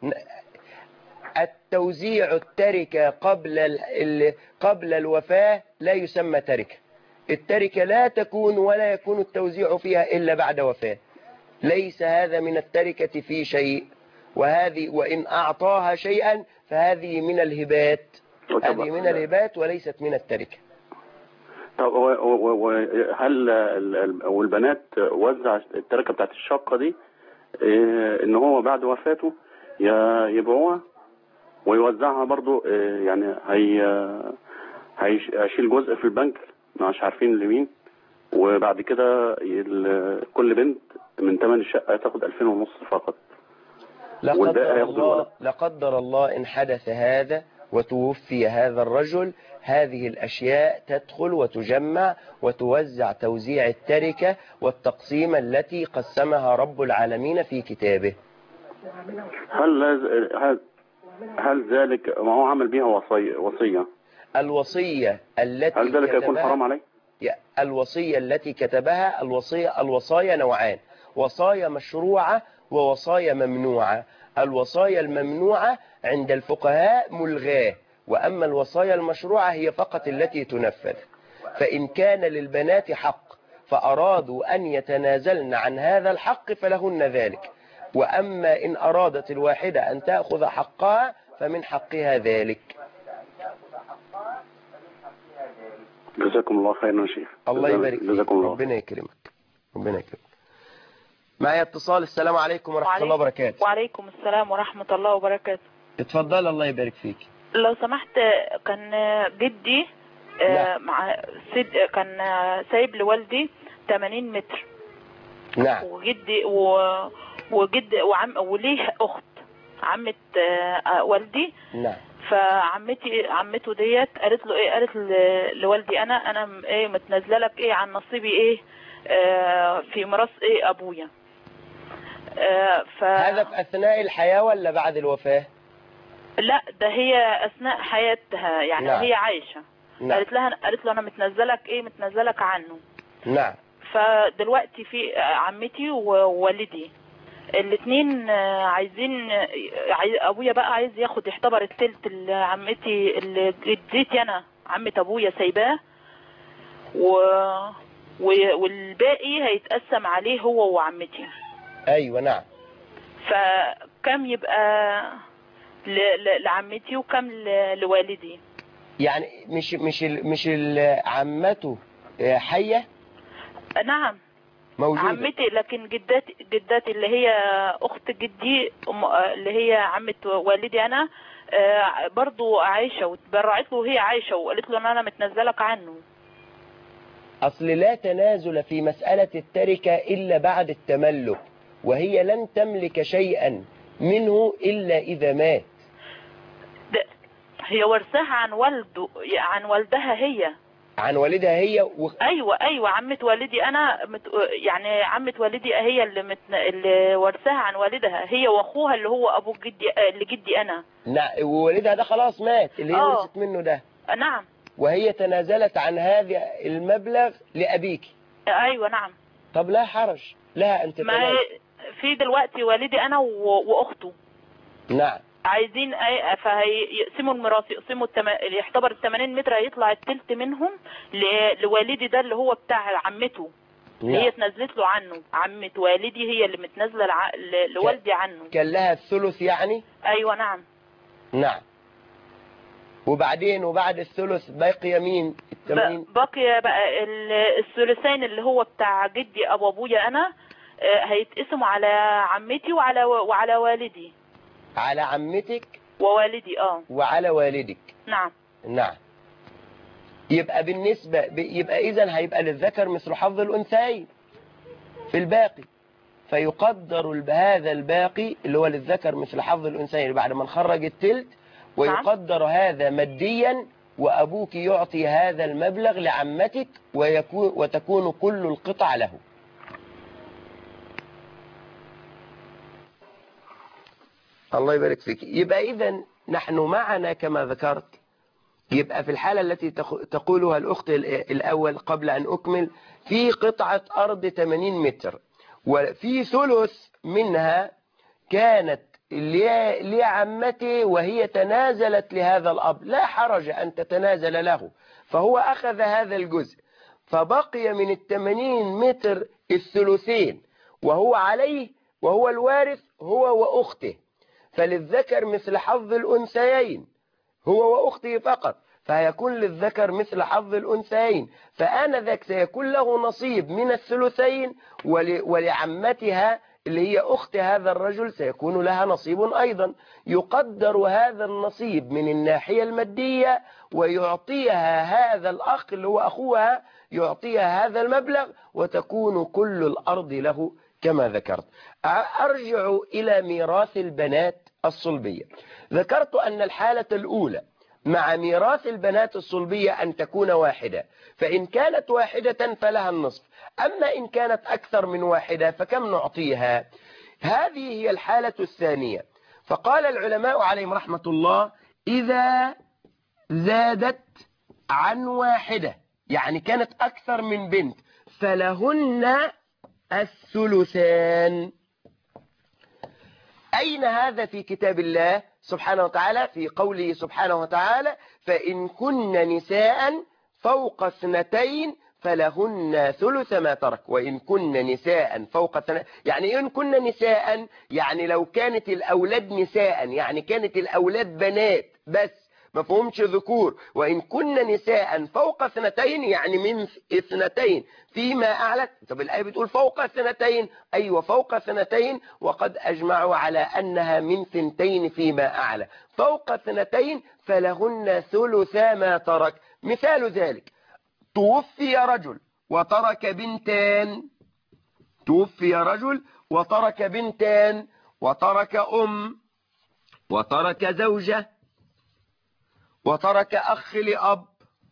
التوزيع التركة قبل الوفاة لا يسمى تركة. التركة لا تكون ولا يكون التوزيع فيها إلا بعد وفاة. ليس هذا من التركة في شيء، وهذه وإن أعطاها شيئا فهذه من الهبات، هذه من الهبات وليست من التركة. طب هل والبنات وزع التركة بتاعت الشقة دي ان هو بعد وفاته يبيعوها ويوزعها برضو، يعني هيشيل جزء في البنك مش عارفين لمين، وبعد كده كل بنت من ثمن الشقة تاخد 2500 فقط، والباقي هياخد الولد. لا قدر الله إن حدث هذا وتوفي هذا الرجل، هذه الأشياء تدخل وتجمع وتوزع توزيع التركة والتقسيم التي قسمها رب العالمين في كتابه. هل ذلك ما هو عمل بها وصية؟ الوصية التي هل ذلك يكون حرام عليه؟ الوصية التي كتبها الوصايا نوعان: وصايا مشروعة ووصايا ممنوعة. الوصايا الممنوعة عند الفقهاء ملغاة، وأما الوصايا المشروعة هي فقط التي تنفذ. فإن كان للبنات حق فأرادوا أن يتنازلن عن هذا الحق فلهن ذلك، وأما إن أرادت الواحدة أن تأخذ حقها فمن حقها ذلك. جزاكم الله خيرا يا شيخ. الله يبارك فيك. ربنا يكرمك. ربنا يكرمك. معي اتصال. السلام عليكم ورحمة الله وبركاته. وعليكم السلام ورحمة الله وبركاته. اتفضل. الله يبارك فيك. لو سمحت، كان جدي كان سايب لوالدي 80 متر. نعم. وجدي وليه أخت عمة والدي. نعم. عمته ديت قالت له ايه، قالت لوالدي انا ايه متنازله لك ايه عن نصيبي ايه في ميراث ايه ابويا. هذا في اثناء الحياه ولا بعد الوفاه؟ لا، ده هي اثناء حياتها يعني. نعم. هي عايشه. نعم. قالت له انا متنازله لك عنه. نعم. فدلوقتي في عمتي ووالدي الاثنين عايزين، ابويا بقى عايز يعتبر التلت اللي عمتي اللي جدتي انا عمة ابويا سايباه، والباقي هيتقسم عليه هو وعمتي. ايوه. نعم. فكم يبقى لعمتي وكم لوالدي؟ يعني مش عمته حية؟ نعم موجودة. عمتي، لكن جداتي اللي هي اخت جدي اللي هي عمة والدي انا برضو عايشة، وتبرعت له وهي عايشة، وقالت له ان انا متنزلك عنه. اصل لا تنازل في مسألة التركة الا بعد التملك، وهي لن تملك شيئا منه الا اذا مات. هي ورثها عن والدها هي، عن والدها هي ايوه عمة والدي انا يعني عمة والدي هي اللي ورثها عن والدها، هي واخوها اللي هو ابو جدي اللي جدي انا. نعم. ووالدها ده خلاص مات، اللي هي ورثت منه ده. نعم. وهي تنازلت عن هذا المبلغ لابيك. ايوه. نعم. طب لا حرج لها ان تتنازل. ما في دلوقتي والدي انا واخته. نعم. عايزين فهيقسموا الميراث، يقسموا يعتبر ال 80 متر هيطلع التلت منهم لوالدي ده اللي هو بتاع عمته. نعم. هي اتنازلت له عنه، عمة والدي هي اللي متنازله لوالدي عنه. كان لها الثلث يعني؟ ايوه. نعم. نعم. وبعد الثلث باقي مين؟ باقي بقى الثلثين اللي هو بتاع جدي ابو ابويا انا هيتقسموا على عمتي وعلى والدي. على عمتك ووالدي وعلى والدك. نعم. نعم. يبقى اذا هيبقى للذكر مثل حظ الانثيين في الباقي، فيقدر هذا الباقي اللي هو للذكر مثل حظ الانثيين بعد ما نخرج التلت، ويقدر هذا ماديا، وابوك يعطي هذا المبلغ لعمتك وتكون كل القطع له. الله يبارك فيك. يبقى إذا نحن معنا كما ذكرت. يبقى في الحالة التي تقولها الأخت الأول قبل أن أكمل، في قطعة أرض 80 متر وفي ثلث منها كانت لعمتي وهي تنازلت لهذا الأب، لا حرج أن تتنازل له، فهو أخذ هذا الجزء، فبقي من 80 متر الثلثين، وهو عليه وهو الوارث هو وأخته، فللذكر مثل حظ الأنثيين، هو وأخته فقط، فيكون للذكر مثل حظ الأنثيين، فآنذاك سيكون له نصيب من الثلثين ولعمتها اللي هي أخت هذا الرجل سيكون لها نصيب أيضا، يقدر هذا النصيب من الناحية المادية ويعطيها هذا الأخ اللي هو أخوها، يعطيها هذا المبلغ وتكون كل الأرض له كما ذكرت. أرجع إلى ميراث البنات الصلبية. ذكرت أن الحالة الأولى مع ميراث البنات الصلبية أن تكون واحدة، فإن كانت واحدة فلها النصف، أما إن كانت أكثر من واحدة فكم نعطيها؟ هذه هي الحالة الثانية. فقال العلماء عليهم رحمة الله إذا زادت عن واحدة، يعني كانت أكثر من بنت، فلهن الثلثان. أين هذا في كتاب الله سبحانه وتعالى؟ في قوله سبحانه وتعالى فإن كن نساء فوق 2 فلهن ثلث ما ترك. وإن كن نساء فوق 2، يعني إن كن نساء يعني لو كانت الأولاد نساء، يعني كانت الأولاد بنات بس ما فهمش ذكور. وإن كن نساء فوق 2 يعني من 2 فيما أعلى. طب الآية بتقول فوق 2، أيوة فوق 2، وقد أجمعوا على أنها من 2 فيما أعلى. فوق 2 فلهن ثلثا ما ترك. مثال ذلك توفي رجل وترك بنتان، توفي رجل وترك بنتان وترك أم وترك زوجة وترك أخ لأب،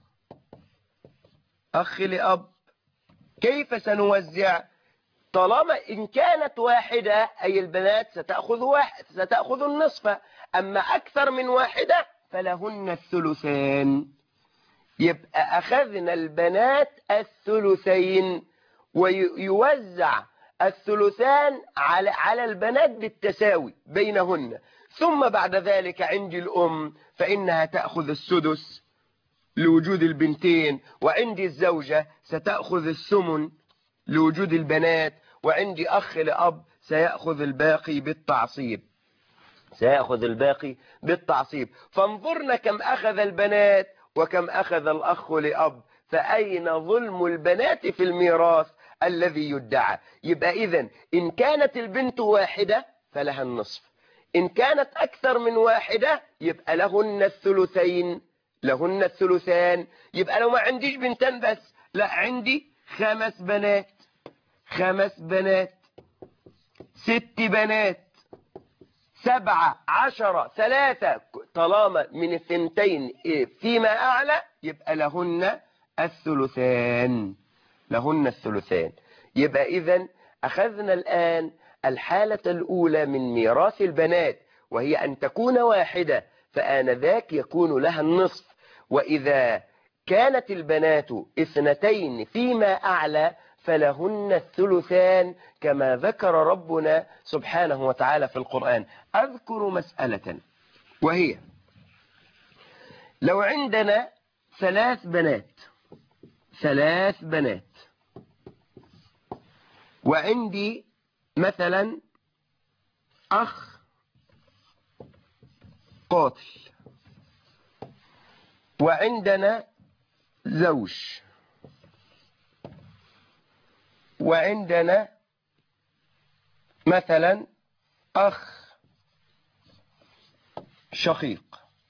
أخ لأب. كيف سنوزع؟ طالما إن كانت واحدة أي البنات ستأخذ النصف، أما أكثر من واحدة فلهن الثلثان. يبقى أخذنا البنات الثلثين، ويوزع الثلثان على البنات بالتساوي بينهن. ثم بعد ذلك عندي الأم فإنها تأخذ السدس لوجود البنتين، وعندي الزوجة ستأخذ الثمن لوجود البنات، وعندي أخ لأب سيأخذ الباقي بالتعصيب، سيأخذ الباقي بالتعصيب. فانظرنا كم أخذ البنات وكم أخذ الأخ لأب، فأين ظلم البنات في الميراث الذي يدعى؟ يبقى إذن إن كانت البنت واحدة فلها النصف، إن كانت أكثر من واحدة يبقى لهن الثلثين، لهن الثلثان. يبقى لو ما عنديش بنتان بس، لا عندي 5 بنات، 5 بنات، 6 بنات، 7، 10، 3، طالما من 2 فيما أعلى يبقى لهن الثلثان، لهن الثلثان. يبقى إذن أخذنا الآن الحالة الأولى من ميراث البنات، وهي أن تكون واحدة، فآنذاك يكون لها النصف. وإذا كانت البنات 2 فيما أعلى فلهن الثلثان كما ذكر ربنا سبحانه وتعالى في القرآن. أذكر مسألة، وهي لو عندنا 3 بنات، 3 بنات، وعندي مثلا أخ قاتل، وعندنا زوج، وعندنا مثلا أخ شقيق،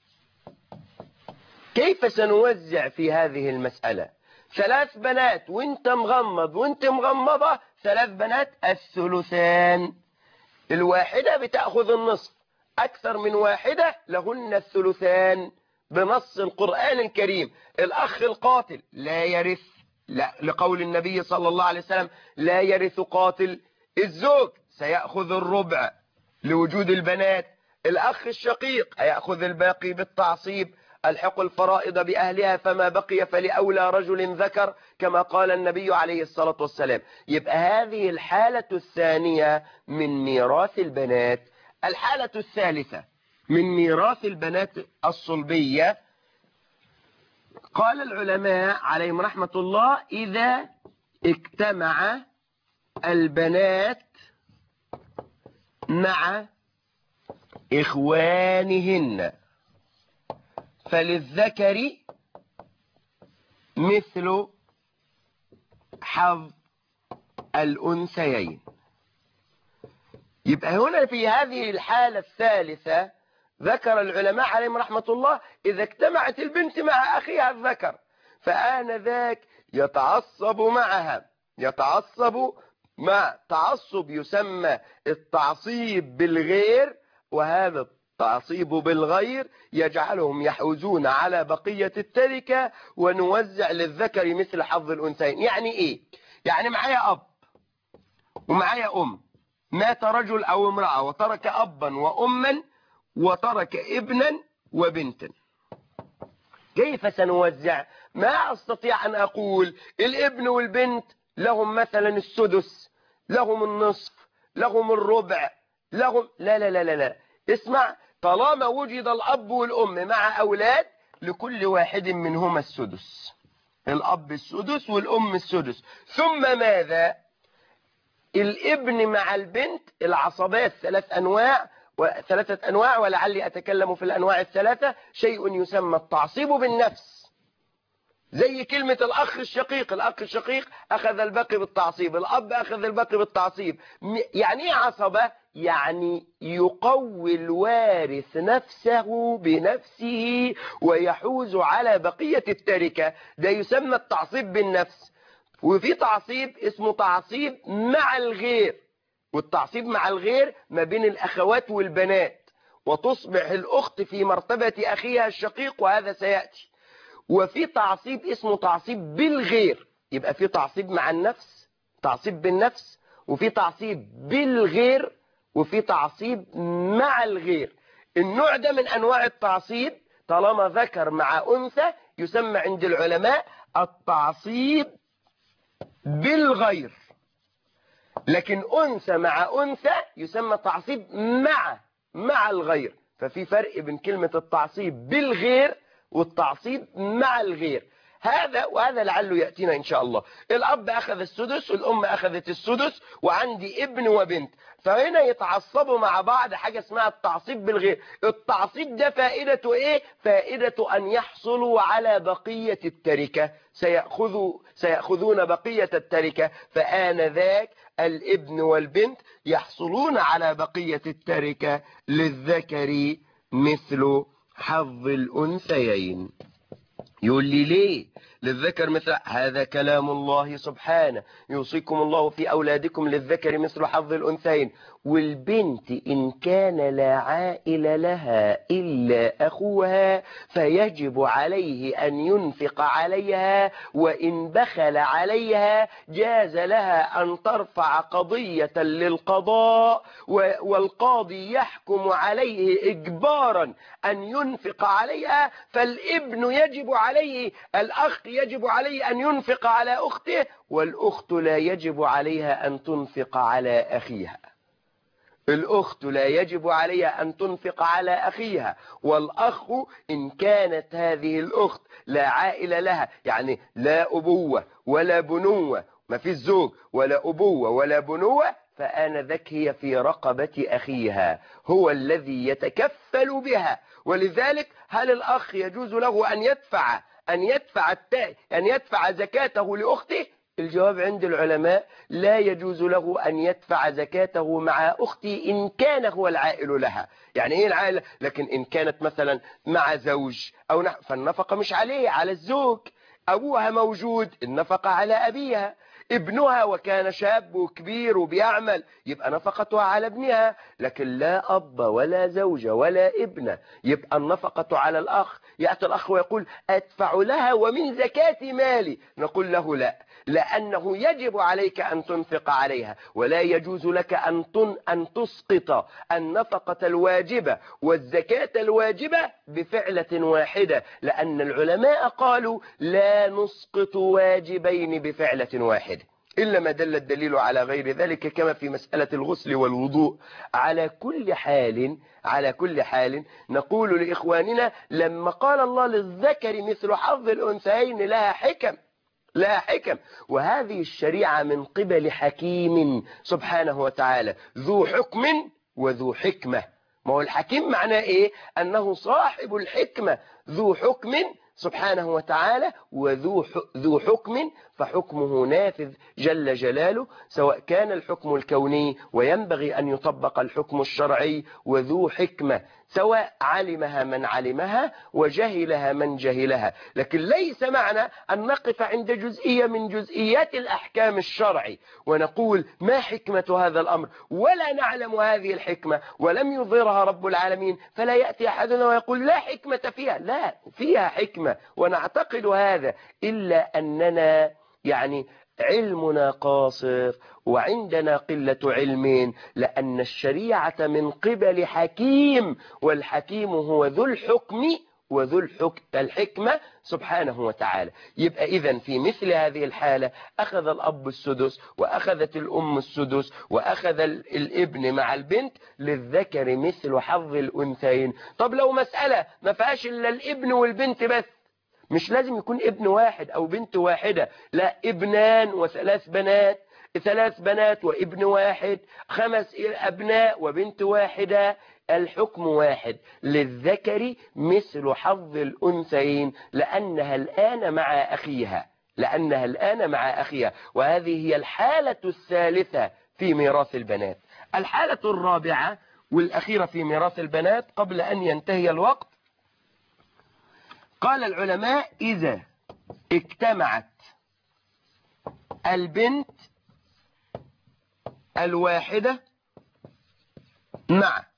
كيف سنوزع في هذه المسألة؟ 3 بنات وانت مغمض وانت مغمضة، 3 بنات الثلثان، الواحدة بتأخذ النصف، أكثر من واحدة لهن الثلثان بنص القرآن الكريم. الأخ القاتل لا يرث، لا، لقول النبي صلى الله عليه وسلم لا يرث قاتل. الزوج سيأخذ الربع لوجود البنات. الأخ الشقيق هيأخذ الباقي بالتعصيب. الحق الفرائض بأهلها فما بقي فلأولى رجل ذكر، كما قال النبي عليه الصلاة والسلام. يبقى هذه الحالة الثانية من ميراث البنات. الحالة الثالثة من ميراث البنات الصلبية، قال العلماء عليهم رحمة الله إذا اجتمع البنات مع إخوانهن فللذكر مثل حظ الأنثيين. يبقى هنا في هذه الحالة الثالثة ذكر العلماء عليهم رحمة الله إذا اجتمعت البنت مع أخيها الذكر فآنذاك يتعصب معها، يتعصب مع تعصب يسمى التعصيب بالغير، وهذا التعصيب بالغير يجعلهم يحوزون على بقية التركة ونوزع للذكر مثل حظ الأنثيين. يعني إيه؟ يعني معايا أب ومعايا أم، مات رجل أو امرأة وترك أبا وأما وترك ابنا وبنتا، كيف سنوزع؟ ما أستطيع أن أقول الابن والبنت لهم مثلا السدس، لهم النصف، لهم الربع، لهم لا لا لا لا لا. اسمع، طالما وجد الأب والأم مع أولاد لكل واحد منهما السدس، الأب السدس والأم السدس. ثم ماذا؟ الابن مع البنت، العصبات ثلاثة أنواع ولعلي أتكلم في الأنواع الثلاثة. شيء يسمى التعصيب بالنفس، زي كلمة الأخ الشقيق، الأخ الشقيق أخذ الباقي بالتعصيب، الأب أخذ الباقي بالتعصيب. يعني إيه عصبة؟ يعني يقوي الوارث نفسه بنفسه ويحوز على بقية التركة، ده يسمى التعصيب بالنفس. وفي تعصيب اسمه تعصيب مع الغير، والتعصيب مع الغير ما بين الأخوات والبنات، وتصبح الأخت في مرتبة أخيها الشقيق وهذا سيأتي. وفي تعصيب اسمه تعصيب بالغير، يبقى في تعصيب مع النفس، تعصيب بالنفس، وفي تعصيب بالغير، وفي تعصيب مع الغير. النوع ده من أنواع التعصيب طالما ذكر مع أنثى يسمى عند العلماء التعصيب بالغير، لكن أنثى مع أنثى يسمى تعصيب مع الغير. ففي فرق بين كلمة التعصيب بالغير والتعصيب مع الغير. وهذا لعله يأتينا إن شاء الله. الأب أخذ السدس والأم أخذت السدس وعندي ابن وبنت، فهنا يتعصبوا مع بعض، حاجة اسمها التعصيب بالغير. التعصيب ده فائدته إيه؟ فائدته أن يحصلوا على بقية التركة، سيأخذون بقية التركة، فآنذاك الابن والبنت يحصلون على بقية التركة للذكر مثل حظ الأنثيين. يقول لي ليه للذكر مثل؟ هذا كلام الله سبحانه، يوصيكم الله في أولادكم للذكر مثل حظ الأنثيين. والبنت إن كان لا عائل لها إلا أخوها فيجب عليه أن ينفق عليها، وإن بخل عليها جاز لها أن ترفع قضية للقضاء، والقاضي يحكم عليه إجبارا أن ينفق عليها. فالابن يجب عليه، الأخ يجب عليه أن ينفق على أخته، والأخت لا يجب عليها أن تنفق على أخيها. الأخت لا يجب عليها أن تنفق على أخيها، والأخ إن كانت هذه الأخت لا عائل لها، يعني لا أبوة ولا بنوة، ما في الزوج ولا أبوة ولا بنوة، فآنذاك هي في رقبة أخيها، هو الذي يتكفل بها. ولذلك هل الأخ يجوز له أن يدفع زكاته لأخته؟ الجواب عند العلماء لا يجوز له أن يدفع زكاته مع أختي إن كان هو العائل لها. يعني إيه العائل؟ لكن إن كانت مثلا مع زوج أو فالنفقة مش عليه، على الزوج. أبوها موجود، النفقة على أبيها. ابنها وكان شاب وكبير وبيعمل يبقى نفقتها على ابنها، لكن لا أب ولا زوجة ولا ابنة، يبقى النفقة على الأخ. يأتي الأخ ويقول أدفع لها ومن زكاة مالي، نقول له لا، لأنه يجب عليك أن تنفق عليها، ولا يجوز لك أن تسقط النفقة الواجبة والزكاة الواجبة بفعلة واحدة، لأن العلماء قالوا لا نسقط واجبين بفعلة واحدة إلا ما دل الدليل على غير ذلك، كما في مسألة الغسل والوضوء. على كل حال نقول لإخواننا لما قال الله للذكر مثل حظ الأنثيين لها حكم، وهذه الشريعة من قبل حكيم سبحانه وتعالى ذو حكم وذو حكمة. ما هو الحكيم معناه إيه؟ أنه صاحب الحكمة، ذو حكم سبحانه وتعالى وذو حكم فحكمه نافذ جل جلاله، سواء كان الحكم الكوني وينبغي أن يطبق الحكم الشرعي، وذو حكمة سواء علمها من علمها وجهلها من جهلها. لكن ليس معنى أن نقف عند جزئية من جزئيات الأحكام الشرعي ونقول ما حكمة هذا الأمر ولا نعلم هذه الحكمة ولم يظهرها رب العالمين، فلا يأتي أحدنا ويقول لا حكمة فيها. لا، فيها حكمة ونعتقد هذا، إلا أننا يعني علمنا قاصر وعندنا قلة علم، لأن الشريعة من قبل حكيم، والحكيم هو ذو الحكم وذو الحكمة سبحانه وتعالى. يبقى إذن في مثل هذه الحالة أخذ الأب السدس وأخذت الأم السدس وأخذ الابن مع البنت، للذكر مثل حظ الأنثيين. طب لو مسألة ما فيهاش إلا الابن والبنت بس، مش لازم يكون ابن واحد أو بنت واحدة، لا، ابنان وثلاث بنات، 3 بنات وابن واحد، 5 أبناء وبنت واحدة، الحكم واحد، للذكر مثل حظ الأنثيين، لأنها الآن مع أخيها. وهذه هي الحالة الثالثة في ميراث البنات. الحالة الرابعة والأخيرة في ميراث البنات قبل أن ينتهي الوقت، قال العلماء إذا اجتمعت البنت الواحدة مع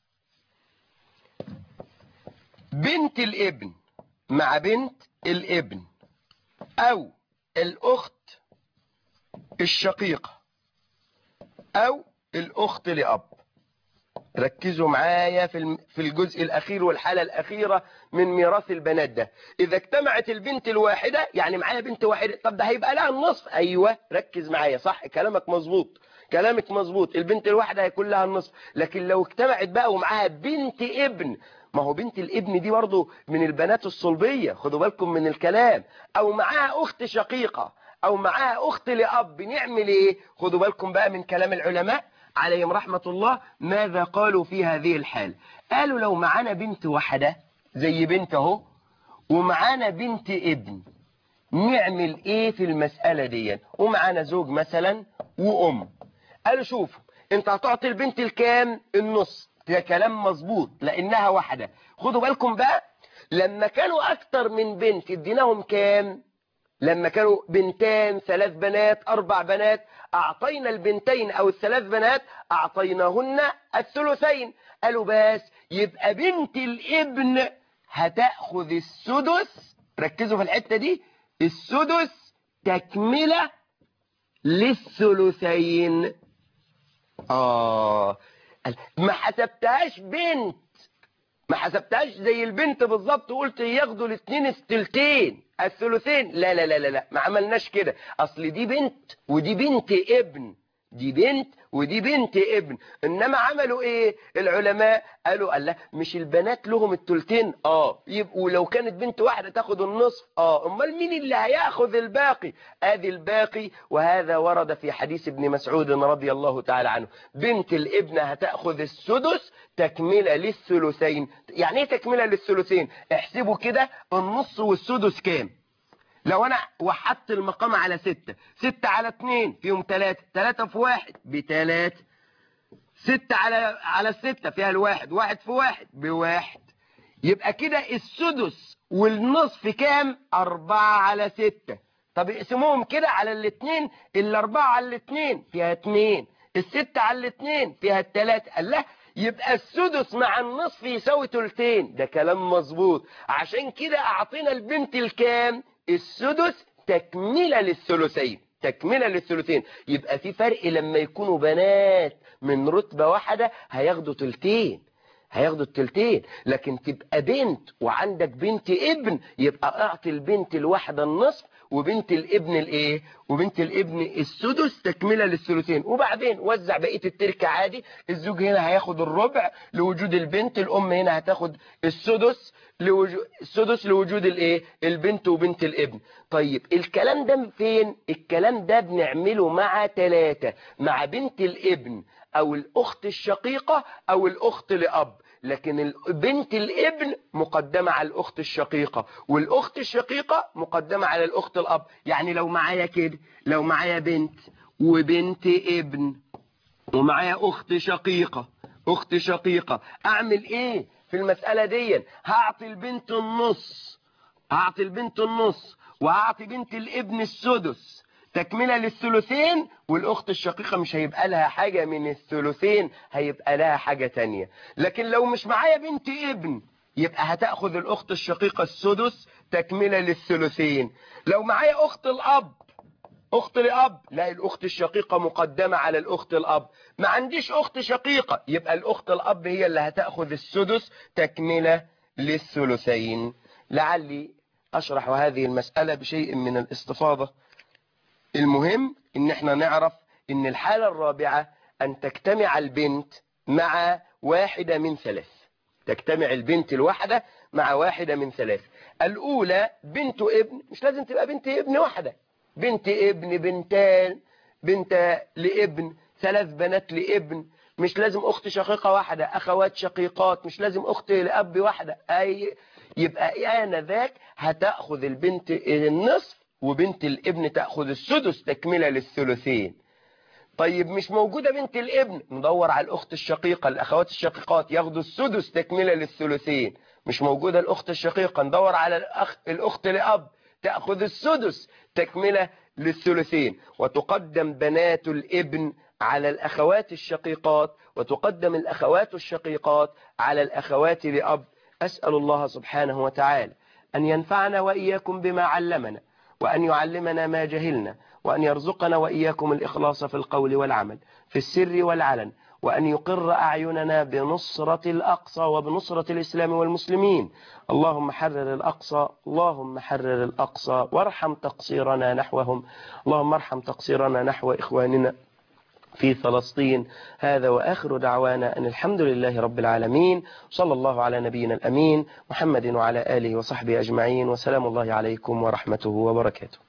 بنت الابن مع بنت الابن أو الأخت الشقيقة أو الأخت لأب. ركزوا معايا في الجزء الأخير والحالة الأخيرة من ميراث البنات ده. إذا اجتمعت البنت الواحدة، يعني معايا بنت واحدة، طب ده هيبقى لها النصف. أيوة، ركز معايا، صح، كلامك مظبوط، البنت الواحدة هيكون لها النصف. لكن لو اجتمعت بقى ومعاها بنت ابن، ما هو بنت الابن دي برضه من البنات الصلبية، خدوا بالكم من الكلام، أو معاها أخت شقيقة أو معاها أخت لأب، نعمل إيه؟ خدوا بالكم بقى من كلام العلماء عليهم رحمة الله، ماذا قالوا في هذه الحال؟ قالوا لو معانا بنت واحدة زي بنت اهو ومعانا بنت ابن، نعمل ايه في المسألة دي؟ ومعانا زوج مثلا وام. قالوا شوفوا، انت هتعطي البنت الكام؟ النص. ده كلام مظبوط لانها واحدة. خدوا بالكم بقى، لما كانوا اكتر من بنت اديناهم كام؟ لما كانوا بنتان، 3 بنات، 4 بنات، أعطينا البنتين أو ال3 بنات أعطيناهن الثلثين. قالوا بس يبقى بنت الابن هتأخذ السدس. ركزوا في الحتة دي، السدس تكملة للثلثين. ما حسبتهاش بنت، ما حسبتهاش زي البنت بالظبط وقلت ياخدوا الاثنين الثلثين. لا لا لا لا، ما عملناش كده. اصل دي بنت ودي بنت ابن، دي بنت ودي بنت ابن. انما عملوا ايه العلماء؟ قالوا الله، مش البنات لهم الثلثين؟ يبقوا لو كانت بنت واحدة تاخد النصف. امال مين اللي هياخذ الباقي؟ ادي الباقي. وهذا ورد في حديث ابن مسعود رضي الله تعالى عنه، بنت الابن هتاخذ السدس تكملة للثلثين. يعني ايه تكملة للثلثين؟ احسبوا كده، النص والسدس كام؟ لو انا وحدت المقام على 6 على 2 فيهم 3 في 1 ب3، 6 على 6 فيها الواحد، 1 في 1 ب1. يبقى كده السدس والنصف كام؟ 4 على 6. طب اقسموهم كده على الاثنين، 4 على الاثنين فيها 2، 6 على الاثنين فيها 3. الله، يبقى السدس مع النصف يساوي ثلثين. ده كلام مظبوط. عشان كده اعطينا البنت الكام؟ السدس تكملة للثلثين. يبقى في فرق لما يكونوا بنات من رتبة واحدة هياخدوا الثلثين. لكن تبقى بنت وعندك بنت ابن، يبقى اعطي البنت الواحدة النصف وبنت الابن الايه؟ وبنت الابن السدس تكملة للثلثين. وبعدين وزع بقية التركة عادي. الزوج هنا هياخد الربع لوجود البنت، الام هنا هتاخد السدس لوجود الايه؟ البنت وبنت الابن. طيب الكلام ده فين؟ الكلام ده بنعمله مع 3، مع بنت الابن او الاخت الشقيقة او الاخت لأب. لكن بنت الابن مقدمة على الأخت الشقيقة، والأخت الشقيقة مقدمة على الأخت الأب. يعني لو معايا كده، لو معايا بنت وبنت ابن ومعايا أخت شقيقة، أخت شقيقة، أعمل إيه في المسألة دي؟ هعطي البنت النص، هعطي البنت النص، وهعطي بنت الابن السدس تكملة للثلثين، والأخت الشقيقة مش هيبقى لها حاجة من الثلثين، هيبقى لها حاجة تانية. لكن لو مش معايا بنت ابن يبقى هتأخذ الأخت الشقيقة السدس تكملة للثلثين. لو معايا أخت الأب، أخت الأب، لا، الأخت الشقيقة مقدمة على الأخت الأب. ما عنديش أخت شقيقة، يبقى الأخت الأب هي اللي هتأخذ السدس تكملة للثلثين. لعلي أشرح هذه المسألة بشيء من الاستفاضة. المهم إن احنا نعرف إن الحالة الرابعة أن تجتمع البنت مع واحدة من ثلاث، تجتمع البنت الواحدة مع واحدة من ثلاث. الأولى بنت ابن، مش لازم تبقى بنت ابن واحدة، بنت ابن، بنتان، بنت لابن، ثلاث بنات لابن، مش لازم أخت شقيقة واحدة، أخوات شقيقات، مش لازم أخت لأب واحدة. يبقى آنذاك هتأخذ البنت النصف، وبنت الابن تأخذ السدس تكملة للثلثين. طيب مش موجودة بنت الابن، ندور على الأخت الشقيقة، الأخوات الشقيقات ياخدوا السدس تكملة للثلثين. مش موجودة الأخت الشقيقة، ندور على الأخت لأب تأخذ السدس تكملة للثلثين. وتقدم بنات الابن على الأخوات الشقيقات، وتقدم الأخوات الشقيقات على الأخوات لأب. أسأل الله سبحانه وتعالى أن ينفعنا وإياكم بما علمنا، وأن يعلمنا ما جهلنا، وأن يرزقنا وإياكم الإخلاص في القول والعمل في السر والعلن، وأن يقر أعيننا بنصرة الأقصى وبنصرة الإسلام والمسلمين. اللهم حرر الأقصى، اللهم حرر الأقصى، وارحم تقصيرنا نحوهم، اللهم ارحم تقصيرنا نحو إخواننا في فلسطين. هذا وآخر دعوانا أن الحمد لله رب العالمين، صلى الله على نبينا الأمين محمد وعلى آله وصحبه أجمعين، وسلام الله عليكم ورحمته وبركاته.